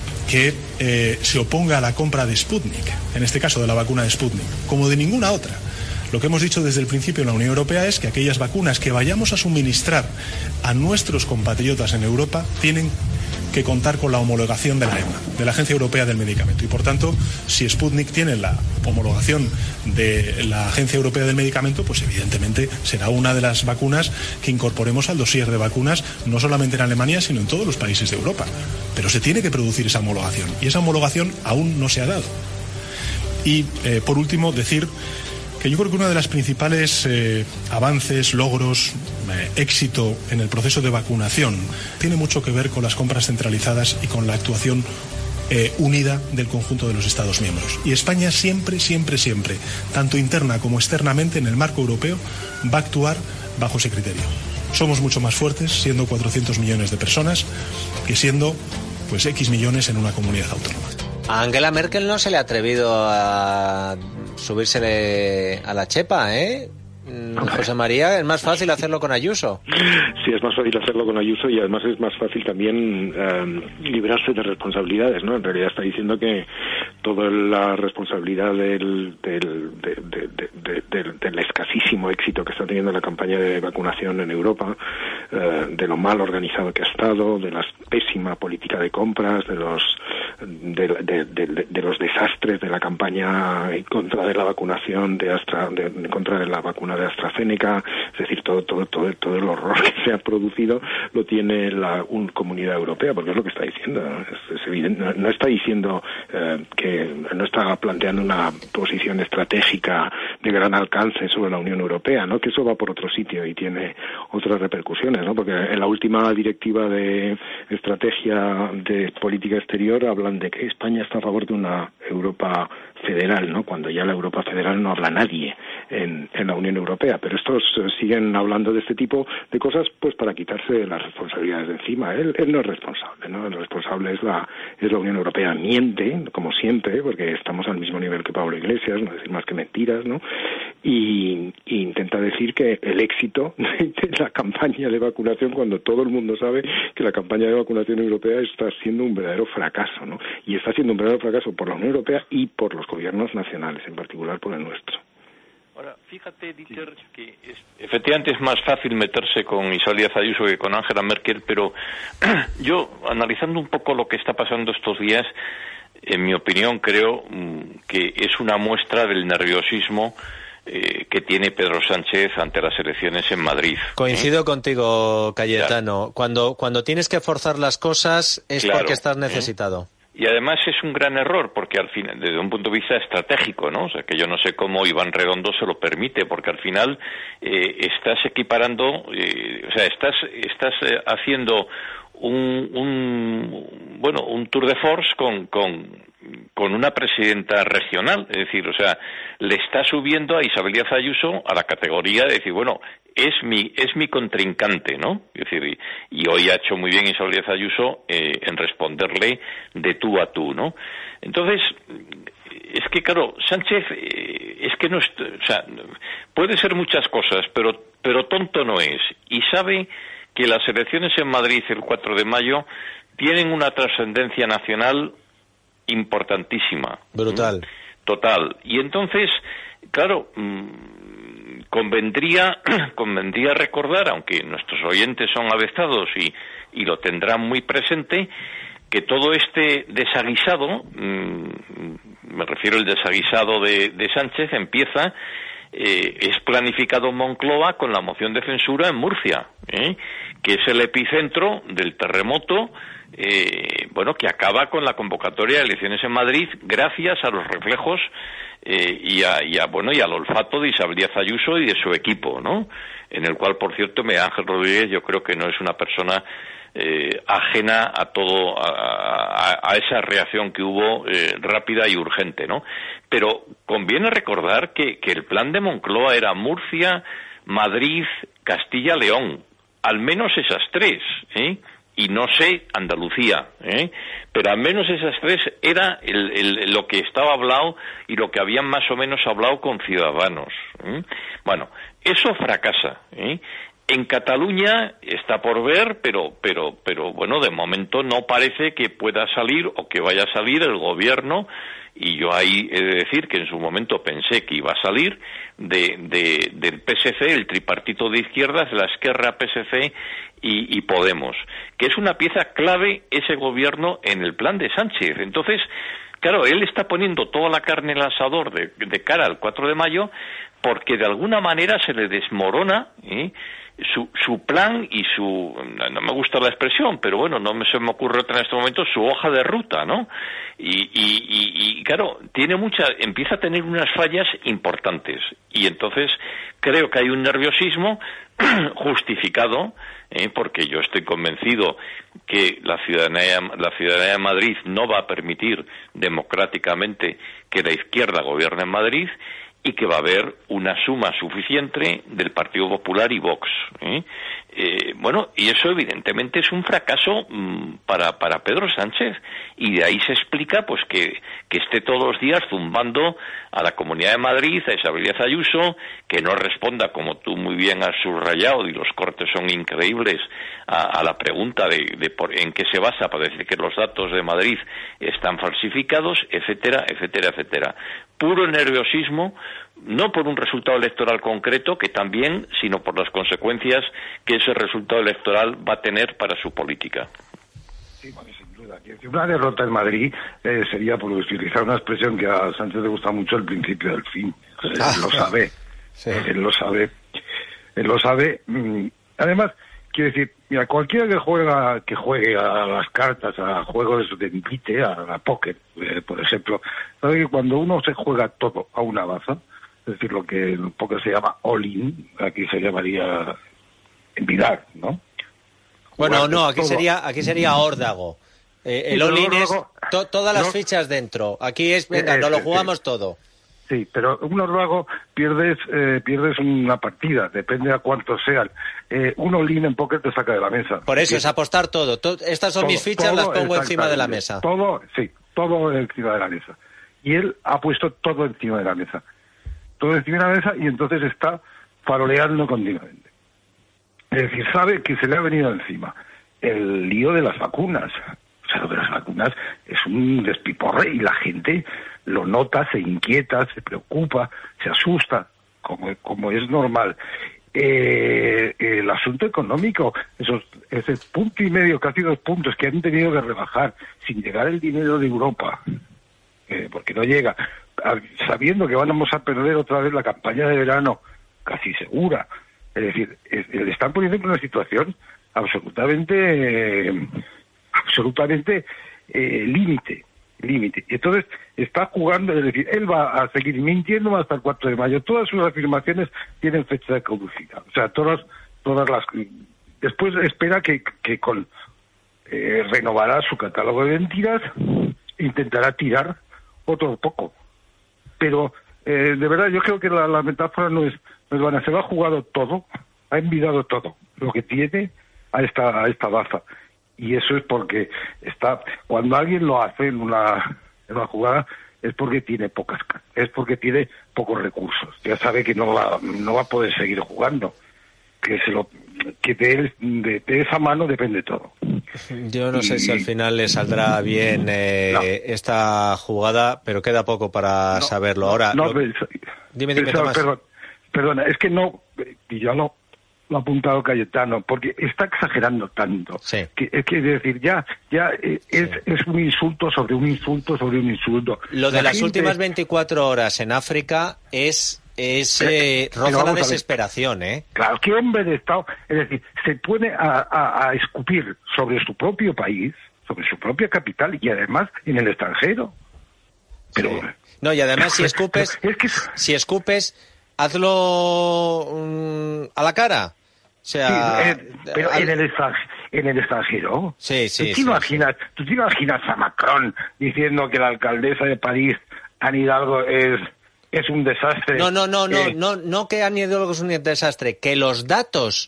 S8: que se oponga a la compra de Sputnik, en este caso de la vacuna de Sputnik, como de ninguna otra. Lo que hemos dicho desde el principio en la Unión Europea es que aquellas vacunas que vayamos a suministrar a nuestros compatriotas en Europa tienen que contar con la homologación de la EMA, de la Agencia Europea del Medicamento. Y por tanto, si Sputnik tiene la homologación de la Agencia Europea del Medicamento, pues evidentemente será una de las vacunas que incorporemos al dossier de vacunas, no solamente en Alemania, sino en todos los países de Europa. Pero se tiene que producir esa homologación, y esa homologación aún no se ha dado. Y, por último, decir que yo creo que uno de los principales avances, logros, éxito en el proceso de vacunación tiene mucho que ver con las compras centralizadas y con la actuación unida del conjunto de los Estados miembros. Y España siempre, tanto interna como externamente en el marco europeo, va a actuar bajo ese criterio. Somos mucho más fuertes siendo 400 millones de personas que siendo pues X millones en una comunidad autónoma.
S2: A Angela Merkel no se le ha atrevido a subírsele a la chepa, ¿eh? José María, es más fácil hacerlo con Ayuso.
S3: Sí, es más fácil hacerlo con Ayuso y además es más fácil también librarse de responsabilidades, ¿no? En realidad está diciendo que toda la responsabilidad del escasísimo éxito que está teniendo la campaña de vacunación en Europa, de lo mal organizado que ha estado, de la pésima política de compras, de los desastres de la campaña en contra de la vacunación en contra de la vacuna de AstraZeneca, es decir, todo el horror que se ha producido lo tiene la Comunidad Europea, porque es lo que está diciendo. Es evidente, no está diciendo que no está planteando una posición estratégica de gran alcance sobre la Unión Europea, ¿no? Que eso va por otro sitio y tiene otras repercusiones, ¿no? Porque en la última directiva de estrategia de política exterior hablan de que España está a favor de una Europa federal, ¿no? Cuando ya la Europa federal no habla nadie en la Unión Europea, pero estos siguen hablando de este tipo de cosas pues para quitarse las responsabilidades de encima. Él no es responsable, ¿no? El responsable es la Unión Europea. Miente, como siempre, porque estamos al mismo nivel que Pablo Iglesias, no decir más que mentiras, ¿no? Y intenta decir que el éxito de la campaña de vacunación, cuando todo el mundo sabe que la campaña de vacunación europea está siendo un verdadero fracaso, ¿no? Y está siendo un verdadero fracaso por la Unión Europea y por los gobiernos nacionales, en particular por el nuestro.
S5: Ahora, fíjate, Dieter, que efectivamente es más fácil meterse con Isabel Díaz Ayuso que con Angela Merkel, pero yo, analizando un poco lo que está pasando estos días, en mi opinión, creo que es una muestra del nerviosismo que tiene Pedro Sánchez ante las elecciones en Madrid.
S2: Coincido contigo, Cayetano. Claro. Cuando tienes que forzar las cosas es porque estás necesitado.
S5: Y además es un gran error, porque al final, desde un punto de vista estratégico, ¿no? O sea, que yo no sé cómo Iván Redondo se lo permite, porque al final estás equiparando, o sea, estás haciendo un tour de force con una presidenta regional, es decir, o sea, le está subiendo a Isabel Díaz Ayuso a la categoría de decir, bueno, es mi contrincante, ¿no? Es decir, y hoy ha hecho muy bien Isabel Díaz Ayuso en responderle de tú a tú, ¿no? Entonces, es que claro, Sánchez es que no es, o sea, puede ser muchas cosas, pero tonto no es, y sabe que las elecciones en Madrid el 4 de mayo tienen una trascendencia nacional importantísima.
S2: Brutal.
S5: Total. Y entonces, claro, convendría recordar, aunque nuestros oyentes son avezados y lo tendrán muy presente, que todo este desaguisado, me refiero al desaguisado de Sánchez, empieza, es planificado en Moncloa con la moción de censura en Murcia, que es el epicentro del terremoto, que acaba con la convocatoria de elecciones en Madrid gracias a los reflejos y al olfato de Isabel Díaz Ayuso y de su equipo, ¿no? En el cual, por cierto, Ángel Rodríguez yo creo que no es una persona ajena a todo a esa reacción que hubo rápida y urgente, ¿no? Pero conviene recordar que el plan de Moncloa era Murcia, Madrid, Castilla-León, al menos esas tres, y no sé Andalucía, pero al menos esas tres era lo que estaba hablado y lo que habían más o menos hablado con Ciudadanos. Bueno, eso fracasa. En Cataluña está por ver, pero bueno, de momento no parece que pueda salir o que vaya a salir el gobierno, y yo ahí he de decir que en su momento pensé que iba a salir del PSC, el tripartito de izquierdas, la Esquerra, PSC y Podemos, que es una pieza clave ese gobierno en el plan de Sánchez. Entonces, claro, él está poniendo toda la carne en el asador de cara al 4 de mayo porque de alguna manera se le desmorona su plan y no me gusta la expresión, pero bueno, se me ocurre otra en este momento, su hoja de ruta, ¿no? Y claro, empieza a tener unas fallas importantes, y entonces creo que hay un nerviosismo justificado, porque yo estoy convencido que la ciudadanía de Madrid no va a permitir democráticamente que la izquierda gobierne en Madrid, y que va a haber una suma suficiente del Partido Popular y Vox. Y eso evidentemente es un fracaso para Pedro Sánchez, y de ahí se explica pues que esté todos los días zumbando a la Comunidad de Madrid, a Isabel Díaz Ayuso, que no responda, como tú muy bien has subrayado, y los cortes son increíbles, a la pregunta de en qué se basa para decir que los datos de Madrid están falsificados, etcétera, etcétera, etcétera. Puro nerviosismo, no por un resultado electoral concreto, que también, sino por las consecuencias que ese resultado electoral va a tener para su política.
S4: Sí, bueno, sin duda. Una derrota en Madrid sería, por utilizar una expresión que a Sánchez le gusta mucho, el principio del fin. Él lo sabe. Sí. Él lo sabe. Además, quiero decir, mira, cualquiera que juegue a las cartas, a juegos de invite, a la póker, por ejemplo, sabe que cuando uno se juega todo a una baza, es decir, lo que en póker se llama all-in, aquí se llamaría envidar, ¿no?
S2: Bueno, no, aquí sería órdago. El all-in es todas las fichas dentro. Aquí es, venga, nos lo jugamos todo.
S4: Sí, pero un noruego pierdes una partida, depende a cuántos sean. Un all-in en póker te saca de la mesa.
S2: Por eso, es apostar todo. Estas son mis fichas, las pongo encima de la mesa.
S4: Todo encima de la mesa. Y él ha puesto todo encima de la mesa. Todo encima de la mesa y entonces está faroleando continuamente. Es decir, sabe que se le ha venido encima el lío de las vacunas. O sea, lo de las vacunas es un despiporre y la gente lo nota, se inquieta, se preocupa, se asusta, como es normal. El asunto económico, ese 1.5 puntos, casi 2 puntos que han tenido que rebajar sin llegar el dinero de Europa, porque no llega, sabiendo que vamos a perder otra vez la campaña de verano, casi segura. Es decir, le están poniendo en una situación absolutamente límite. Entonces está jugando, es decir, él va a seguir mintiendo hasta el 4 de mayo. Todas sus afirmaciones tienen fecha de caducidad. O sea, todas las... Después espera que renovará su catálogo de mentiras, intentará tirar otro poco. Pero, de verdad, yo creo que la metáfora no es vana. Se lo ha jugado todo, ha envidado todo lo que tiene a esta baza. Y eso es porque cuando alguien lo hace en una jugada es porque tiene porque tiene pocos recursos. Ya sabe que no va a poder seguir jugando, que de esa mano depende todo.
S2: Yo no sé si al final le saldrá bien esta jugada, pero queda poco para saberlo. Ahora, dime, Tomás.
S4: Perdona, es que no, y yo lo ha apuntado Cayetano, porque está exagerando tanto.
S2: Sí.
S4: Que es decir, ya es un insulto sobre un insulto sobre un insulto.
S2: Lo de las últimas 24 horas en África roza la desesperación,
S4: Claro, qué hombre de Estado, es decir, se pone a escupir sobre su propio país, sobre su propia capital y además en el extranjero. Pero
S2: sí. No, y además si escupes hazlo a la cara. O sea,
S4: pero en el extranjero.
S2: Sí.
S4: ¿Tú te imaginas a Macron diciendo que la alcaldesa de París, Anne Hidalgo, es un desastre?
S2: No que Anne Hidalgo es un desastre, que los datos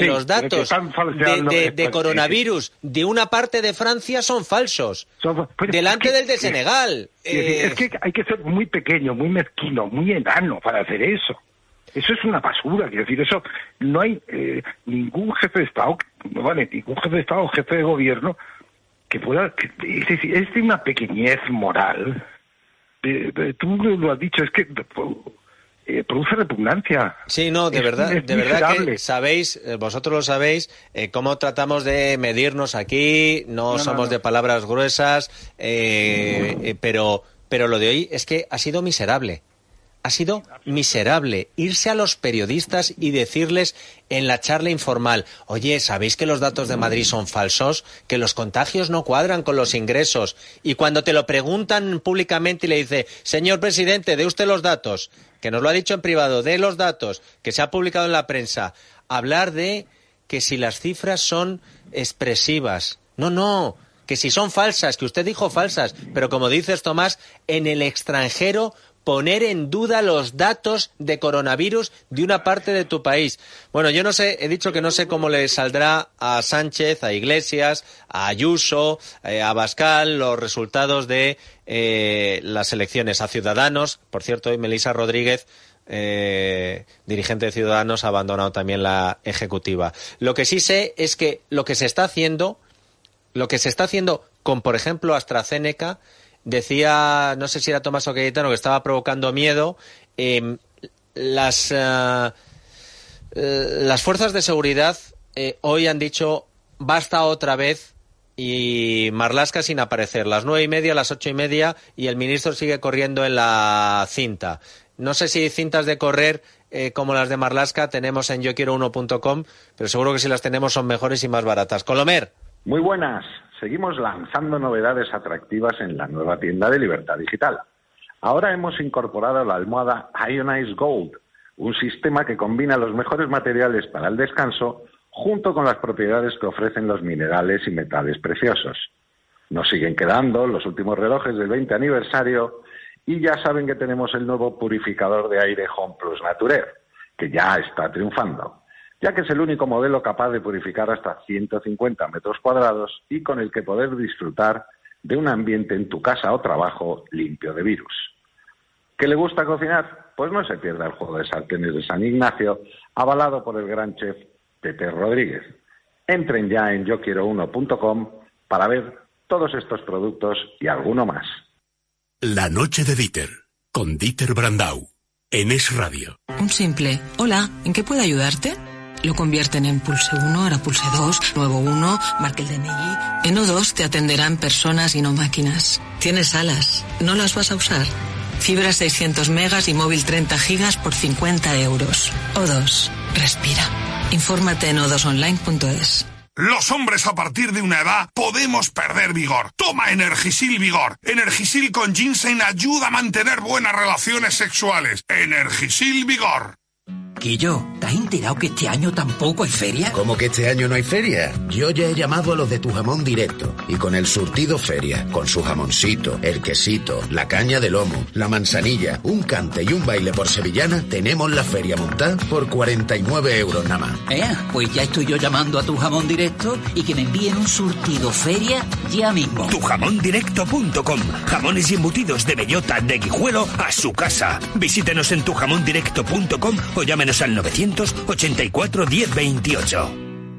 S2: de coronavirus de una parte de Francia son falsos. Delante del de Senegal.
S4: Es que hay que ser muy pequeño, muy mezquino, muy enano para hacer eso. Eso es una basura, quiero decir, eso no hay ningún jefe de Estado, o jefe de gobierno que pueda... Es decir, es de una pequeñez moral. Tú lo has dicho, es que... produce repugnancia.
S2: Sí, no, de verdad que sabéis, vosotros lo sabéis, cómo tratamos de medirnos aquí, no somos de palabras gruesas, pero lo de hoy es que ha sido miserable. Ha sido miserable irse a los periodistas y decirles en la charla informal, oye, ¿sabéis que los datos de Madrid son falsos? Que los contagios no cuadran con los ingresos. Y cuando te lo preguntan públicamente y le dice, señor presidente, dé usted los datos, que nos lo ha dicho en privado, dé los datos, que se ha publicado en la prensa, hablar de que si las cifras son expresivas. No, que si son falsas, que usted dijo falsas, pero como dices, Tomás, en el extranjero poner en duda los datos de coronavirus de una parte de tu país. Bueno, yo no sé, he dicho que no sé cómo le saldrá a Sánchez, a Iglesias, a Ayuso, a Abascal los resultados de las elecciones, a Ciudadanos. Por cierto, hoy Melisa Rodríguez, dirigente de Ciudadanos, ha abandonado también la ejecutiva. Lo que sí sé es que lo que se está haciendo con, por ejemplo, AstraZeneca, decía, no sé si era Tomás o Cayetano, que estaba provocando miedo. Las fuerzas de seguridad hoy han dicho basta otra vez, y Marlaska sin aparecer. Las 9:30, las 8:30 y el ministro sigue corriendo en la cinta. No sé si cintas de correr como las de Marlaska tenemos en yoquiero1.com, pero seguro que si las tenemos son mejores y más baratas. Colomer.
S9: Muy buenas. Seguimos lanzando novedades atractivas en la nueva tienda de Libertad Digital. Ahora hemos incorporado la almohada Ionize Gold, un sistema que combina los mejores materiales para el descanso junto con las propiedades que ofrecen los minerales y metales preciosos. Nos siguen quedando los últimos relojes del 20 aniversario y ya saben que tenemos el nuevo purificador de aire Home Plus Naturer, que ya está triunfando, ya que es el único modelo capaz de purificar hasta 150 metros cuadrados y con el que poder disfrutar de un ambiente en tu casa o trabajo limpio de virus. ¿Qué le gusta cocinar? Pues no se pierda el juego de sartenes de San Ignacio, avalado por el gran chef Pepe Rodríguez. Entren ya en yoquierouno.com para ver todos estos productos y alguno más.
S1: La noche de Dieter, con Dieter Brandau, en Es Radio.
S10: Un simple hola, ¿en qué puedo ayudarte? Lo convierten en pulse 1, ahora pulse 2, nuevo 1, marque el DNI. En O2 te atenderán personas y no máquinas. Tienes alas, ¿no las vas a usar? Fibra 600 megas y móvil 30 gigas por 50 euros. O2, respira. Infórmate en o2online.es.
S24: Los hombres a partir de una edad podemos perder vigor. Toma Energisil Vigor. Energisil con ginseng ayuda a mantener buenas relaciones sexuales. Energisil Vigor.
S11: Quillo, ¿te has enterado que este año tampoco hay feria?
S12: ¿Cómo que este año no hay feria? Yo ya he llamado a los de Tu Jamón Directo y con el surtido feria, con su jamoncito, el quesito, la caña de lomo, la manzanilla, un cante y un baile por sevillana, tenemos la feria montada por 49 euros nada más.
S11: Pues ya estoy yo llamando a Tu Jamón Directo y que me envíen un surtido feria ya mismo.
S13: Tujamondirecto.com. Jamones y embutidos de bellota, de Guijuelo a su casa. Visítenos en tujamondirecto.com o llámenos al 984 1028.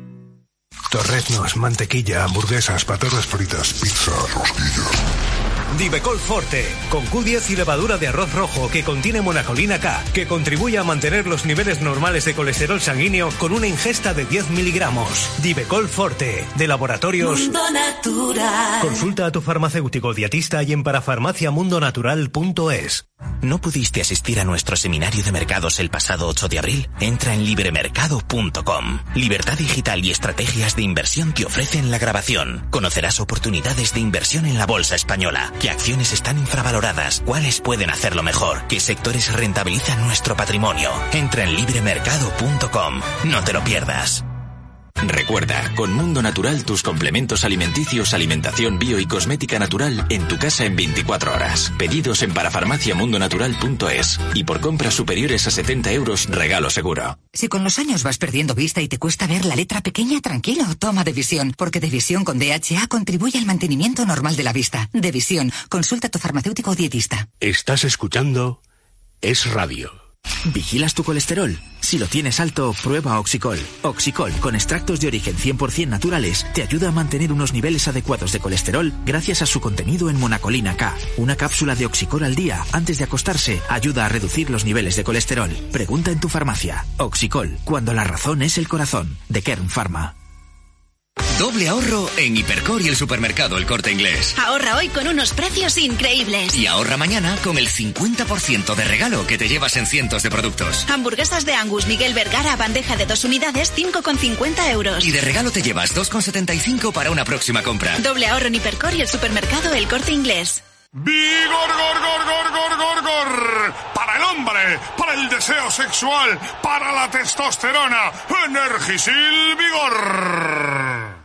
S25: Torreznos, mantequilla, hamburguesas, patatas fritas, pizza, rosquillas.
S26: Divecol Forte, con Q10 y levadura de arroz rojo que contiene monacolina K, que contribuye a mantener los niveles normales de colesterol sanguíneo con una ingesta de 10 miligramos. Divecol Forte, de Laboratorios
S27: Mundo Natural.
S26: Consulta a tu farmacéutico dietista y en parafarmaciamundonatural.es.
S28: ¿No pudiste asistir a nuestro seminario de mercados el pasado 8 de abril? Entra en libremercado.com. Libertad Digital y estrategias de inversión te ofrecen la grabación. Conocerás oportunidades de inversión en la bolsa española. ¿Qué acciones están infravaloradas? ¿Cuáles pueden hacerlo mejor? ¿Qué sectores rentabilizan nuestro patrimonio? Entra en libremercado.com. No te lo pierdas.
S29: Recuerda, con Mundo Natural tus complementos alimenticios, alimentación bio y cosmética natural en tu casa en 24 horas. Pedidos en parafarmaciamundonatural.es y por compras superiores a 70 euros, regalo seguro.
S23: Si con los años vas perdiendo vista y te cuesta ver la letra pequeña, tranquilo, toma Devisión, porque Devisión con DHA contribuye al mantenimiento normal de la vista. Devisión, consulta a tu farmacéutico o dietista.
S1: Estás escuchando Es Radio.
S17: ¿Vigilas tu colesterol? Si lo tienes alto, prueba Oxicol. Oxicol, con extractos de origen 100% naturales, te ayuda a mantener unos niveles adecuados de colesterol gracias a su contenido en monacolina K. Una cápsula de Oxicol al día antes de acostarse ayuda a reducir los niveles de colesterol. Pregunta en tu farmacia. Oxicol, cuando la razón es el corazón. De Kern Pharma.
S30: Doble ahorro en Hipercor y el supermercado El Corte Inglés.
S31: Ahorra hoy con unos precios increíbles.
S30: Y ahorra mañana con el 50% de regalo que te llevas en cientos de productos.
S31: Hamburguesas de Angus Miguel Vergara, bandeja de 2 unidades, 5,50 euros.
S30: Y de regalo te llevas 2,75 para una próxima compra.
S31: Doble ahorro en Hipercor y el supermercado El Corte Inglés.
S24: ¡Vigor, gor, gor, gor, gor, gor, gor! Para el hombre, para el deseo sexual, para la testosterona, Energisil Vigor.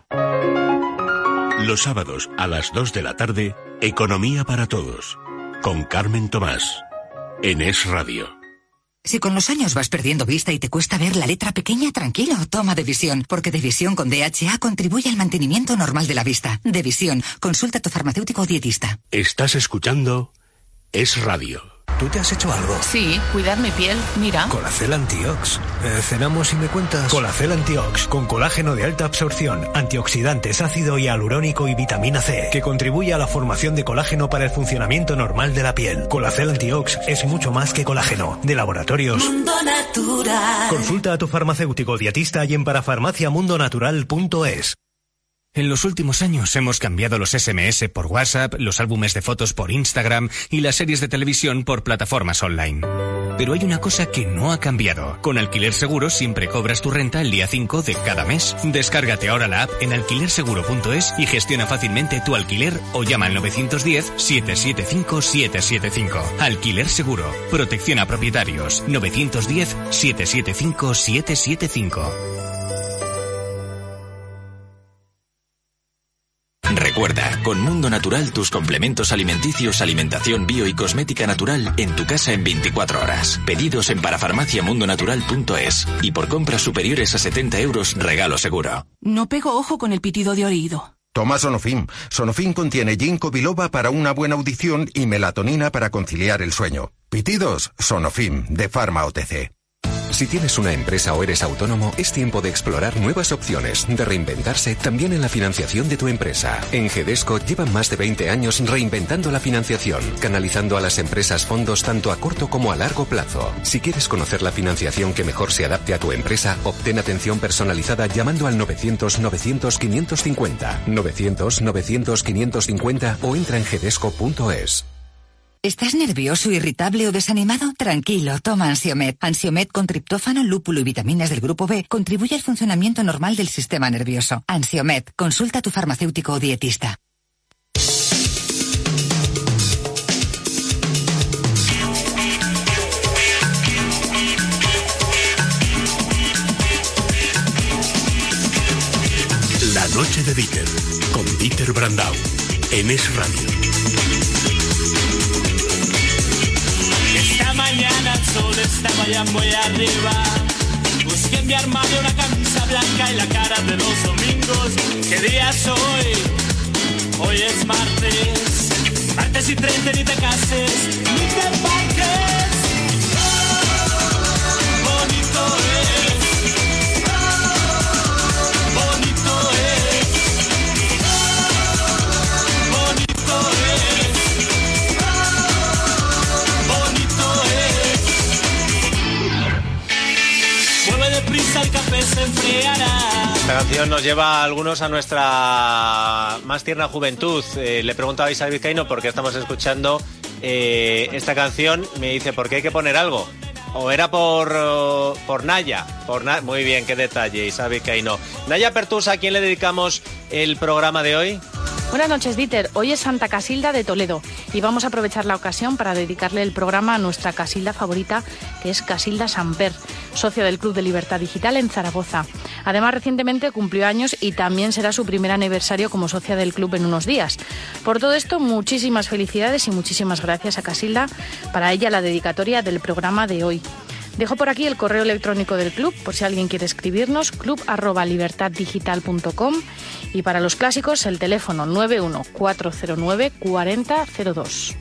S1: Los sábados a las 2 de la tarde, Economía para Todos, con Carmen Tomás, en Es Radio.
S23: Si con los años vas perdiendo vista y te cuesta ver la letra pequeña, tranquilo, toma Devisión, porque Devisión con DHA contribuye al mantenimiento normal de la vista. Devisión, consulta a tu farmacéutico o dietista.
S1: Estás escuchando Es Radio.
S8: ¿Tú te has hecho algo?
S32: Sí, cuidar mi piel, mira.
S8: Colacel Antiox. ¿Cenamos y me cuentas?
S26: Colacel Antiox, con colágeno de alta absorción, antioxidantes, ácido hialurónico y vitamina C, que contribuye a la formación de colágeno para el funcionamiento normal de la piel. Colacel Antiox es mucho más que colágeno. De Laboratorios
S27: Mundo Natural.
S26: Consulta a tu farmacéutico dietista y en parafarmaciamundonatural.es.
S17: En los últimos años hemos cambiado los SMS por WhatsApp, los álbumes de fotos por Instagram y las series de televisión por plataformas online. Pero hay una cosa que no ha cambiado. Con Alquiler Seguro siempre cobras tu renta el día 5 de cada mes. Descárgate ahora la app en alquilerseguro.es y gestiona fácilmente tu alquiler o llama al 910-775-775. Alquiler Seguro. Protección a propietarios. 910-775-775.
S29: Recuerda, con Mundo Natural tus complementos alimenticios, alimentación bio y cosmética natural en tu casa en 24 horas. Pedidos en parafarmaciamundonatural.es y por compras superiores a 70 euros, regalo seguro.
S32: No pego ojo con el pitido de oído.
S3: Toma Sonofim. Sonofim contiene ginkgo biloba para una buena audición y melatonina para conciliar el sueño. Pitidos, Sonofim, de Pharma OTC.
S5: Si tienes una empresa o eres autónomo, es tiempo de explorar nuevas opciones, de reinventarse también en la financiación de tu empresa. En GEDESCO llevan más de 20 años reinventando la financiación, canalizando a las empresas fondos tanto a corto como a largo plazo. Si quieres conocer la financiación que mejor se adapte a tu empresa, obtén atención personalizada llamando al 900-900-550, 900-900-550 o entra en gedesco.es.
S23: ¿Estás nervioso, irritable o desanimado? Tranquilo, toma Ansiomed. Ansiomed con triptófano, lúpulo y vitaminas del grupo B contribuye al funcionamiento normal del sistema nervioso. Ansiomed, consulta a tu farmacéutico o dietista.
S1: La noche de Dieter, con Dieter Brandau, en Es Radio.
S6: Esta mañana el sol estaba ya muy arriba. Busqué en mi armario una camisa blanca y la cara de los domingos. ¿Qué día es hoy? Hoy es martes. Martes y 30, ni te cases, ni te embarques. Bonito es. Bonito es. Bonito es. Deprisa el café se enfriará.
S2: Esta canción nos lleva a algunos a nuestra más tierna juventud. Le preguntaba a Isabel Vizcaíno por qué estamos escuchando esta canción. Me dice, ¿por qué hay que poner algo? ¿O era por Naya? Muy bien, qué detalle, Isabel Vizcaíno. Naya Pertusa, ¿a quién le dedicamos el programa de hoy?
S7: Buenas noches, Dieter. Hoy es Santa Casilda de Toledo y vamos a aprovechar la ocasión para dedicarle el programa a nuestra Casilda favorita, que es Casilda Samper, socia del Club de Libertad Digital en Zaragoza. Además, recientemente cumplió años y también será su primer aniversario como socia del club en unos días. Por todo esto, muchísimas felicidades y muchísimas gracias a Casilda. Para ella, la dedicatoria del programa de hoy. Dejo por aquí el correo electrónico del club, por si alguien quiere escribirnos, club@libertaddigital.com, y para los clásicos el teléfono 914094002.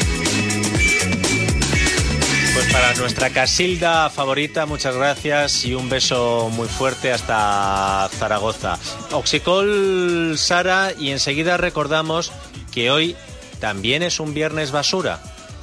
S2: Pues para nuestra Casilda favorita, muchas gracias y un beso muy fuerte hasta Zaragoza. Oxicol, Sara, y enseguida recordamos que hoy también es un viernes basura.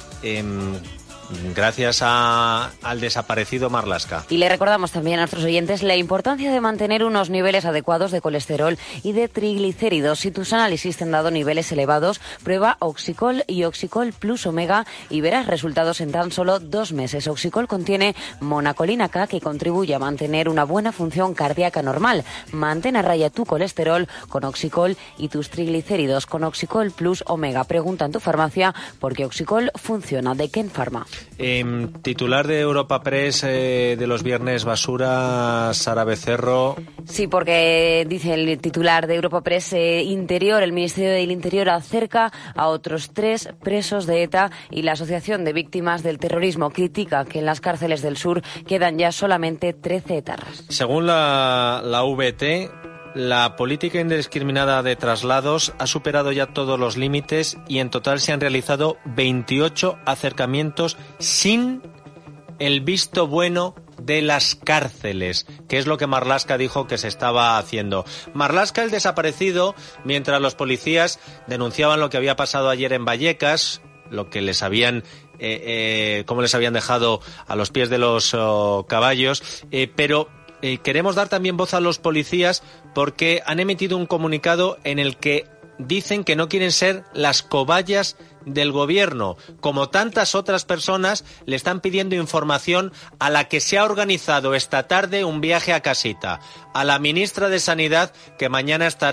S2: Gracias al desaparecido Marlaska.
S14: Y le recordamos también a nuestros oyentes la importancia de mantener unos niveles adecuados de colesterol y de triglicéridos. Si tus análisis te han dado niveles elevados, prueba Oxicol y Oxicol Plus Omega y verás resultados en tan solo 2 meses. Oxicol contiene monacolina K, que contribuye a mantener una buena función cardíaca normal. Mantén a raya tu colesterol con Oxicol y tus triglicéridos con Oxicol Plus Omega. Pregunta en tu farmacia porque Oxicol funciona. De Ken Pharma.
S2: Titular de Europa Press de los viernes basura, Sara Becerro.
S14: Sí, porque dice el titular de Europa Press, Interior, el Ministerio del Interior acerca a otros 3 presos de ETA y la Asociación de Víctimas del Terrorismo critica que en las cárceles del sur quedan ya solamente 13 etarras.
S2: Según la VT, la política indiscriminada de traslados ha superado ya todos los límites y en total se han realizado 28 acercamientos sin el visto bueno de las cárceles, que es lo que Marlaska dijo que se estaba haciendo. Marlaska, el desaparecido, mientras los policías denunciaban lo que había pasado ayer en Vallecas, lo que les habían cómo les habían dejado a los pies de los caballos, pero queremos dar también voz a los policías porque han emitido un comunicado en el que dicen que no quieren ser las cobayas del gobierno. Como tantas otras personas, le están pidiendo información a la que se ha organizado esta tarde un viaje a casita, a la ministra de Sanidad, que mañana estará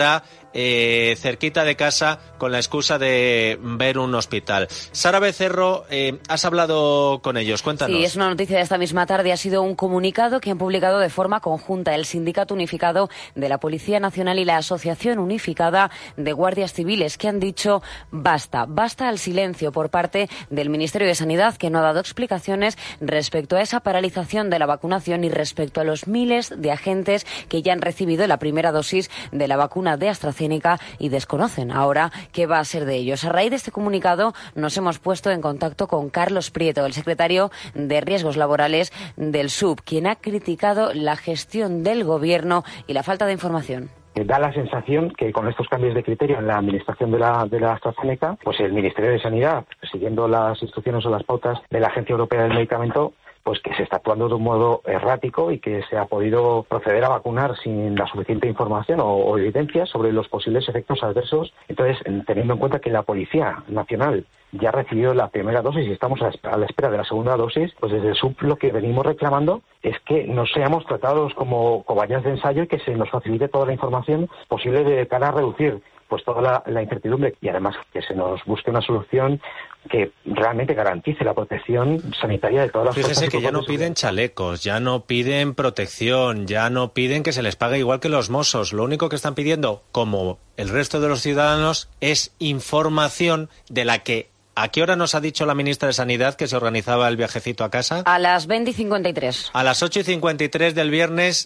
S2: cerquita de casa con la excusa de ver un hospital. Sara Becerro, has hablado con ellos, cuéntanos.
S14: Sí, es una noticia de esta misma tarde. Ha sido un comunicado que han publicado de forma conjunta el Sindicato Unificado de la Policía Nacional y la Asociación Unificada de Guardias Civiles, que han dicho basta al silencio por parte del Ministerio de Sanidad, que no ha dado explicaciones respecto a esa paralización de la vacunación y respecto a los miles de agentes que ya han recibido la primera dosis de la vacuna de AstraZeneca y desconocen ahora qué va a ser de ellos. A raíz de este comunicado nos hemos puesto en contacto con Carlos Prieto, el secretario de Riesgos Laborales del SUB, quien ha criticado la gestión del Gobierno y la falta de información.
S4: Da la sensación que con estos cambios de criterio en la administración de la AstraZeneca, pues el Ministerio de Sanidad, siguiendo las instrucciones o las pautas de la Agencia Europea del Medicamento, pues que se está actuando de un modo errático y que se ha podido proceder a vacunar sin la suficiente información o evidencia sobre los posibles efectos adversos. Entonces, teniendo en cuenta que la Policía Nacional ya ha recibido la primera dosis y estamos a la espera de la segunda dosis, pues desde el SUB lo que venimos reclamando es que no seamos tratados como cobayas de ensayo y que se nos facilite toda la información posible de cara a reducir pues toda la incertidumbre y además que se nos busque una solución que realmente garantice la protección sanitaria de todas las personas.
S2: Fíjese que ya no piden chalecos, ya no piden protección, ya no piden que se les pague igual que los mozos. Lo único que están pidiendo, como el resto de los ciudadanos, es información de la que... ¿A qué hora nos ha dicho la ministra de Sanidad que se organizaba el viajecito a casa?
S14: A las 20:53.
S2: A las 8:53 del viernes,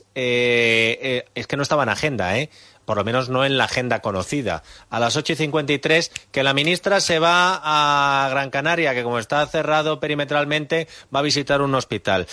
S2: es que no estaba en agenda, por lo menos no en la agenda conocida. A las 8:53, que la ministra se va a Gran Canaria, que como está cerrado perimetralmente, va a visitar un hospital.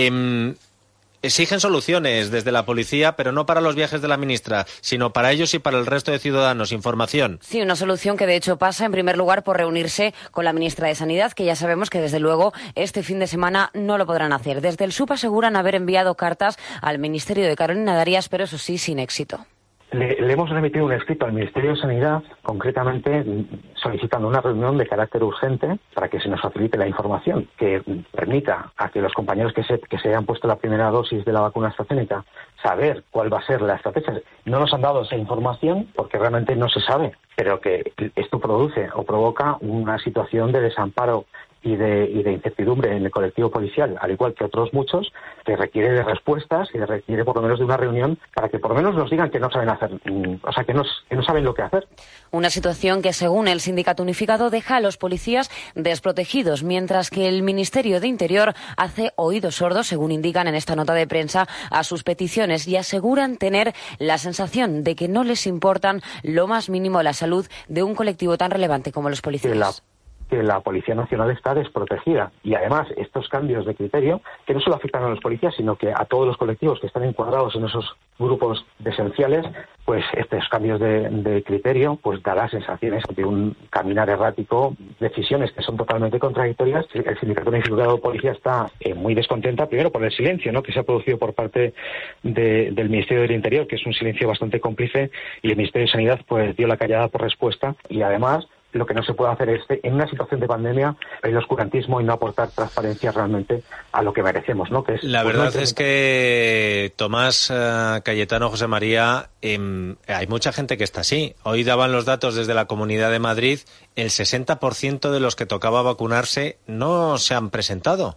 S2: Exigen soluciones desde la policía, pero no para los viajes de la ministra, sino para ellos y para el resto de ciudadanos. Información.
S14: Sí, una solución que de hecho pasa en primer lugar por reunirse con la ministra de Sanidad, que ya sabemos que desde luego este fin de semana no lo podrán hacer. Desde el SUB aseguran haber enviado cartas al Ministerio de Carolina Darias, pero eso sí, sin éxito.
S4: Le hemos remitido un escrito al Ministerio de Sanidad, concretamente solicitando una reunión de carácter urgente para que se nos facilite la información que permita a que los compañeros que se hayan puesto la primera dosis de la vacuna AstraZeneca saber cuál va a ser la estrategia. No nos han dado esa información porque realmente no se sabe, pero que esto produce o provoca una situación de desamparo y de incertidumbre en el colectivo policial, al igual que otros muchos, que requiere de respuestas y requiere por lo menos de una reunión para que por lo menos nos digan que no saben hacer, o sea, que no saben lo que hacer.
S14: Una situación que, según el Sindicato Unificado, deja a los policías desprotegidos, mientras que el Ministerio de Interior hace oídos sordos, según indican en esta nota de prensa, a sus peticiones y aseguran tener la sensación de que no les importan lo más mínimo la salud de un colectivo tan relevante como los policías.
S4: Que la Policía Nacional está desprotegida y además estos cambios de criterio que no solo afectan a los policías sino que a todos los colectivos que están encuadrados en esos grupos esenciales, pues estos cambios de criterio pues dará sensaciones de un caminar errático, decisiones que son totalmente contradictorias. El Sindicato Unificado de Policía está muy descontenta, primero por el silencio, ¿no?, que se ha producido por parte del Ministerio del Interior, que es un silencio bastante cómplice, y el Ministerio de Sanidad pues dio la callada por respuesta, y además lo que no se puede hacer es, en una situación de pandemia, el oscurantismo y no aportar transparencia realmente a lo que merecemos, ¿no? Que es,
S2: la verdad es que, Tomás, Cayetano, José María, hay mucha gente que está así. Hoy daban los datos desde la Comunidad de Madrid, el 60% de los que tocaba vacunarse no se han presentado.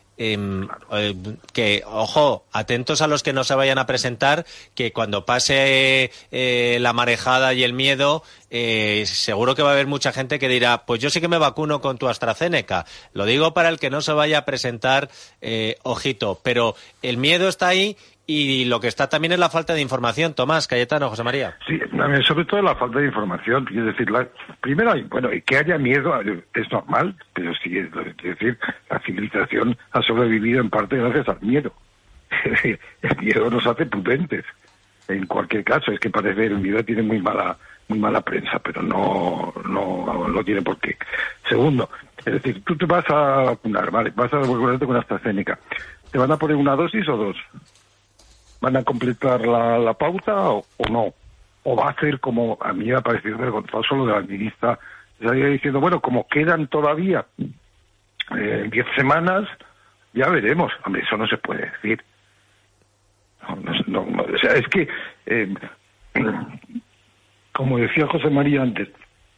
S2: Que, ojo, atentos a los que no se vayan a presentar, que cuando pase la marejada y el miedo, seguro que va a haber mucha gente que dirá, pues yo sí que me vacuno con tu AstraZeneca. Lo digo para el que no se vaya a presentar, ojito, pero el miedo está ahí. Y lo que está también es la falta de información. Tomás, Cayetano, José María.
S25: Sí, sobre todo la falta de información. Es decir, primero, bueno, que haya miedo es normal, pero sí, es decir, la civilización ha sobrevivido en parte gracias al miedo. El miedo nos hace prudentes. En cualquier caso, es que parece que el miedo tiene muy mala prensa, pero no tiene por qué. Segundo, es decir, tú te vas a vacunar, ¿vale? Vas a vacunarte con AstraZeneca. ¿Te van a poner una dosis o dos? ¿Van a completar la pauta o no? ¿O va a ser como a mí me ha parecido vergonzoso lo de la ministra? Estaría diciendo, bueno, como quedan todavía 10 semanas, ya veremos. Hombre, eso no se puede decir. No, o sea, es que como decía José María antes,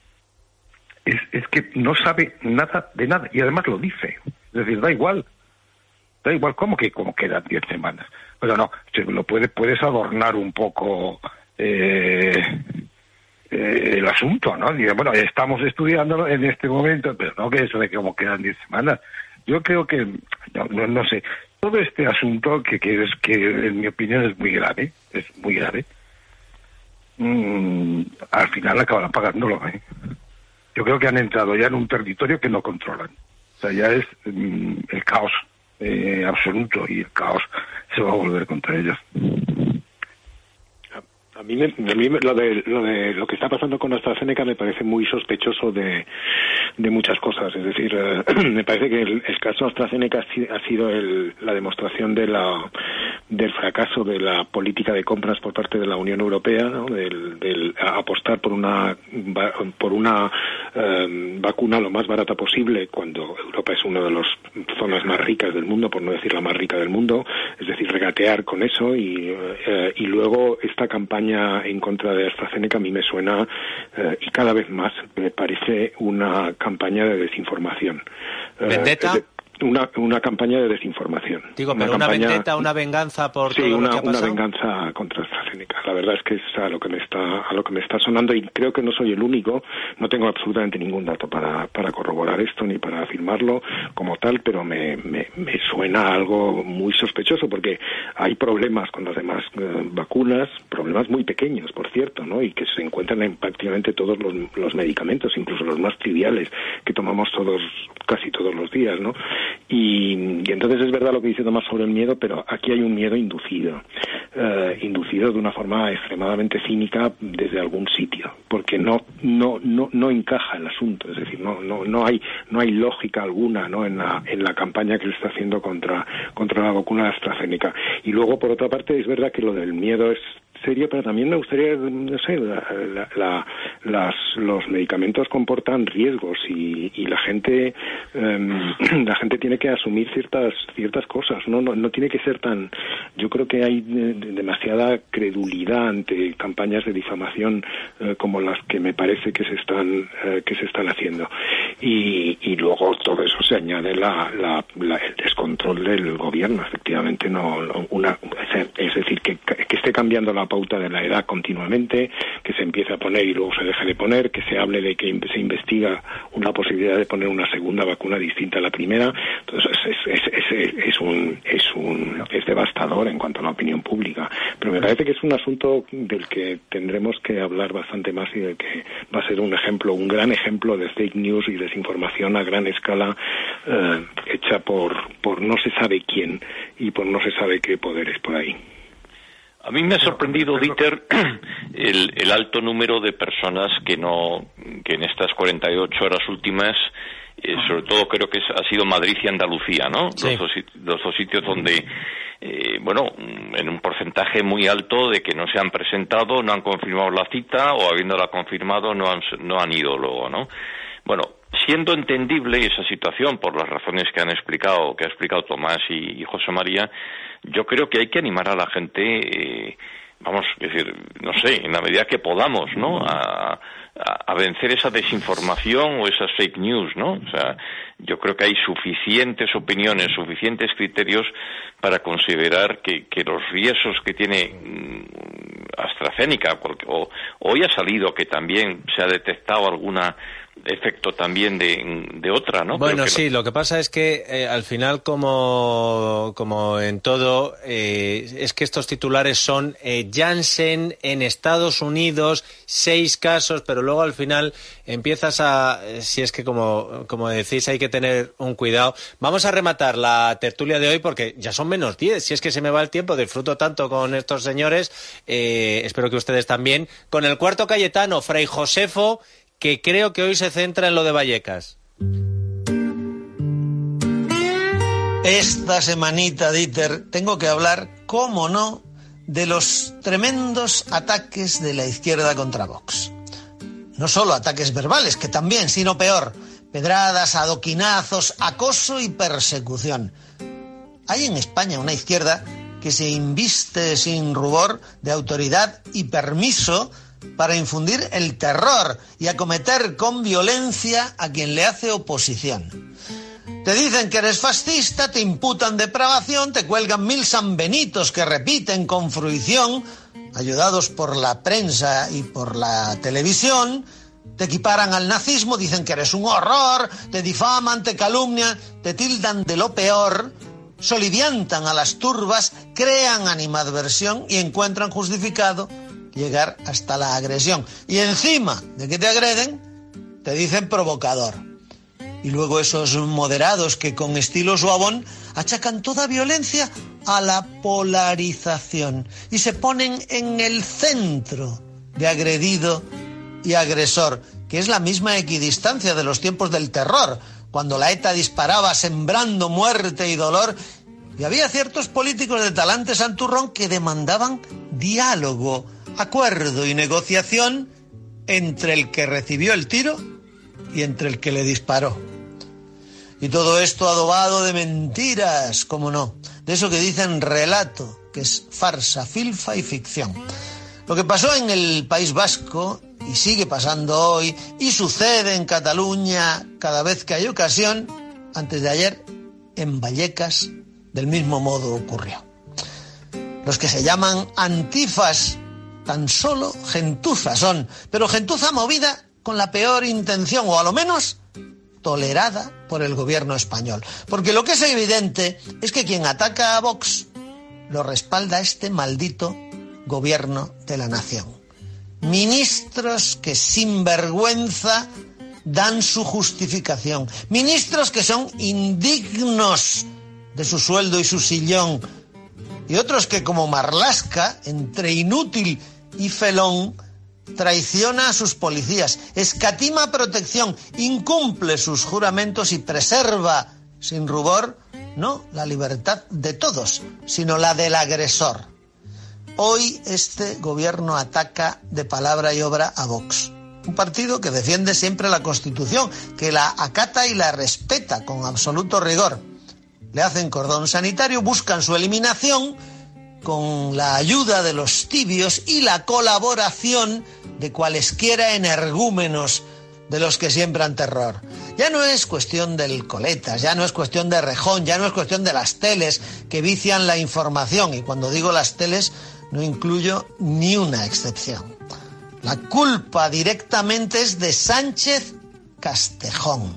S25: es que no sabe nada de nada, y además lo dice. Es decir, da igual, ¿cómo quedan 10 semanas? Pero no, lo puedes adornar un poco el asunto, ¿no? Y, bueno, estamos estudiándolo en este momento, pero no que eso de cómo quedan 10 semanas. Yo creo que, no sé, todo este asunto que en mi opinión es muy grave, al final acabarán pagándolo, ¿eh? Yo creo que han entrado ya en un territorio que no controlan. O sea, ya es el caos absoluto, y el caos se va a volver contra ellos.
S9: A mí lo que está pasando con AstraZeneca me parece muy sospechoso de muchas cosas. Es decir, me parece que el caso AstraZeneca ha sido la demostración del fracaso de la política de compras por parte de la Unión Europea, ¿no? Del apostar por una vacuna lo más barata posible, cuando Europa es una de las zonas más ricas del mundo, por no decir la más rica del mundo. Es decir, regatear con eso, y luego esta campaña en contra de AstraZeneca a mí me suena, y cada vez más me parece, una campaña de desinformación.
S2: ¿Vendetta?
S9: Una campaña de desinformación.
S2: Digo, pero una vendetta, una venganza por todo lo que ha pasado.
S9: Sí, una venganza contra AstraZeneca. La verdad es que es a lo que me está sonando, y creo que no soy el único. No tengo absolutamente ningún dato para corroborar esto ni para afirmarlo como tal, pero me suena algo muy sospechoso, porque hay problemas con las demás vacunas, problemas muy pequeños, por cierto, ¿no? Y que se encuentran en prácticamente todos los medicamentos, incluso los más triviales que tomamos casi todos los días, ¿no? Y entonces es verdad lo que dice Tomás sobre el miedo, pero aquí hay un miedo inducido de una forma extremadamente cínica desde algún sitio, porque no encaja el asunto. Es decir, no hay lógica alguna, ¿no? en la campaña que se está haciendo contra la vacuna de AstraZeneca. Y luego, por otra parte, es verdad que lo del miedo es serio, pero también me gustaría, no sé, los medicamentos comportan riesgos, y la gente tiene que asumir ciertas cosas, no tiene que ser tan. Yo creo que hay demasiada credulidad ante campañas de difamación como las que me parece que se están haciendo, y luego todo eso se añade el descontrol del gobierno, efectivamente. Es decir, que esté cambiando la pauta de la edad continuamente, que se empiece a poner y luego se deje de poner, que se hable de que se investiga una posibilidad de poner una segunda vacuna distinta a la primera. Entonces es devastador en cuanto a la opinión pública, pero me parece que es un asunto del que tendremos que hablar bastante más, y del que va a ser un gran ejemplo de fake news y desinformación a gran escala, hecha por no se sabe quién y por no se sabe qué poderes por ahí.
S10: A mí me ha sorprendido, Dieter, el alto número de personas que en estas 48 horas últimas, sobre todo creo que ha sido Madrid y Andalucía, ¿no? Sí. Los dos sitios donde, en un porcentaje muy alto de que no se han presentado, no han confirmado la cita, o habiéndola confirmado no han ido luego, ¿no? Bueno, siendo entendible esa situación por las razones que ha explicado Tomás y José María, yo creo que hay que animar a la gente, es decir, no sé, en la medida que podamos, ¿no? A vencer esa desinformación o esas fake news, ¿no? O sea, yo creo que hay suficientes opiniones, suficientes criterios para considerar que los riesgos que tiene AstraZeneca, porque hoy ha salido que también se ha detectado alguna efecto también de otra, ¿no?
S2: Bueno, sí, lo que pasa es que al final, como en todo, es que estos titulares son Janssen en Estados Unidos, 6 casos, pero luego al final empiezas si es que como decís, hay que tener un cuidado. Vamos a rematar la tertulia de hoy porque ya son menos 10, si es que se me va el tiempo, disfruto tanto con estos señores, espero que ustedes también, con el cuarto Cayetano, Fray Josefo, que creo que hoy se centra en lo de Vallecas.
S11: Esta semanita, Dieter, tengo que hablar, cómo no, de los tremendos ataques de la izquierda contra Vox. No solo ataques verbales, que también, sino peor, pedradas, adoquinazos, acoso y persecución. Hay en España una izquierda que se inviste sin rubor de autoridad y permiso para infundir el terror y acometer con violencia a quien le hace oposición. Te dicen que eres fascista, te imputan depravación, te cuelgan 1000 sanbenitos que repiten con fruición, ayudados por la prensa y por la televisión, te equiparan al nazismo, dicen que eres un horror, te difaman, te calumnian, te tildan de lo peor, soliviantan a las turbas, crean animadversión y encuentran justificado llegar hasta la agresión. Y encima de que te agreden, te dicen provocador. Y luego esos moderados que con estilo suavón achacan toda violencia a la polarización y se ponen en el centro de agredido y agresor, que es la misma equidistancia de los tiempos del terror, cuando la ETA disparaba sembrando muerte y dolor, y había ciertos políticos de talante santurrón que demandaban diálogo, acuerdo y negociación entre el que recibió el tiro y entre el que le disparó. Y todo esto adobado de mentiras, cómo no, de eso que dicen relato, que es farsa, filfa y ficción. Lo que pasó en el País Vasco, y sigue pasando hoy, y sucede en Cataluña cada vez que hay ocasión, antes de ayer, en Vallecas, del mismo modo ocurrió. Los que se llaman antifas, tan solo gentuza son, pero gentuza movida con la peor intención, o a lo menos tolerada por el gobierno español. Porque lo que es evidente es que quien ataca a Vox lo respalda este maldito gobierno de la nación. Ministros que sin vergüenza dan su justificación. Ministros que son indignos de su sueldo y su sillón. Y otros que, como Marlaska, entre inútil y felón, traiciona a sus policías, escatima protección, incumple sus juramentos y preserva sin rubor, no la libertad de todos, sino la del agresor. Hoy este gobierno ataca de palabra y obra a Vox, un partido que defiende siempre la Constitución, que la acata y la respeta con absoluto rigor. Le hacen cordón sanitario, buscan su eliminación con la ayuda de los tibios y la colaboración de cualesquiera energúmenos de los que siembran terror. Ya no es cuestión del Coletas, ya no es cuestión de Rejón, ya no es cuestión de las teles que vician la información, y cuando digo las teles no incluyo ni una excepción. La culpa directamente es de Sánchez Castejón.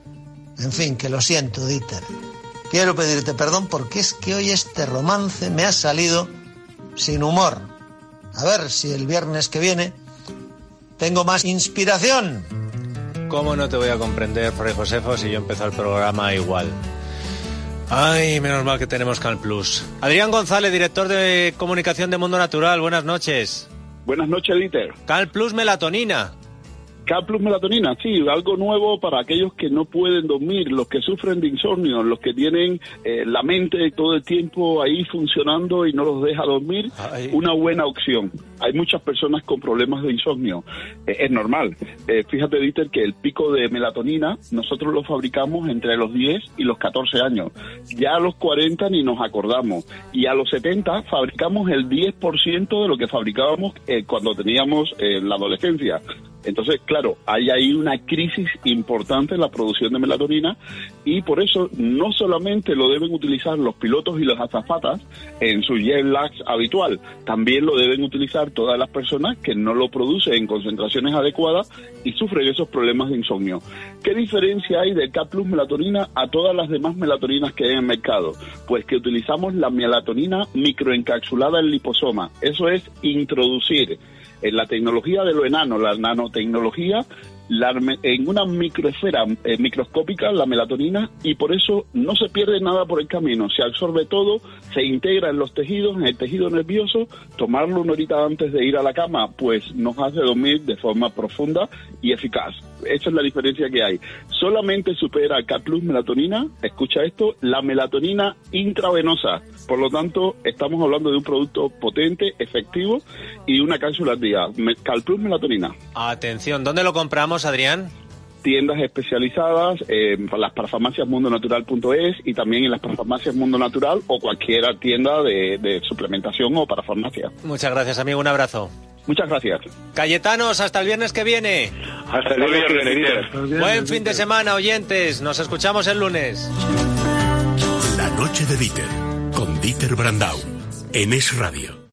S11: En fin, que lo siento, Dieter. Quiero pedirte perdón porque es que hoy este romance me ha salido sin humor. A ver si el viernes que viene tengo más inspiración.
S2: ¿Cómo no te voy a comprender, Fray Josefo, si yo empezó el programa igual? Ay, menos mal que tenemos Cal Plus. Adrián González, director de comunicación de Mundo Natural, buenas noches.
S12: Buenas noches, Dieter.
S2: Cal Plus melatonina.
S12: Cal Plus melatonina, sí, algo nuevo para aquellos que no pueden dormir, los que sufren de insomnio, los que tienen la mente todo el tiempo ahí funcionando y no los deja dormir. Ay. Una buena opción. Hay muchas personas con problemas de insomnio. Es normal. Fíjate, Dieter, que el pico de melatonina nosotros lo fabricamos entre los 10 y los 14 años. Ya a los 40 ni nos acordamos. Y a los 70 fabricamos el 10% de lo que fabricábamos cuando teníamos la adolescencia. Entonces, claro, hay ahí una crisis importante en la producción de melatonina y por eso no solamente lo deben utilizar los pilotos y las azafatas en su jet lag habitual, también lo deben utilizar todas las personas que no lo producen en concentraciones adecuadas y sufren esos problemas de insomnio. ¿Qué diferencia hay del K Plus melatonina a todas las demás melatoninas que hay en el mercado? Pues que utilizamos la melatonina microencapsulada en liposoma. Eso es introducir en la tecnología de lo enano, la nanotecnología, en una microesfera microscópica, la melatonina, y por eso no se pierde nada por el camino, se absorbe todo, se integra en los tejidos, en el tejido nervioso. Tomarlo una horita antes de ir a la cama, pues nos hace dormir de forma profunda y eficaz. Esa es la diferencia que hay. Solamente supera K Plus melatonina, escucha esto, la melatonina intravenosa. Por lo tanto, estamos hablando de un producto potente, efectivo y una cápsula al día. K Plus melatonina.
S2: Atención, ¿dónde lo compramos, Adrián?
S12: Tiendas especializadas, las parafarmacias mundonatural.es y también en las parafarmacias Mundo Natural o cualquier tienda de suplementación o parafarmacia.
S2: Muchas gracias, amigo. Un abrazo.
S12: Muchas gracias.
S2: Cayetanos, hasta el viernes que viene.
S12: Hasta el viernes que viene, Dieter.
S2: Buen fin de semana, oyentes. Nos escuchamos el lunes.
S1: La noche de Dieter, con Dieter Brandau, en Es Radio.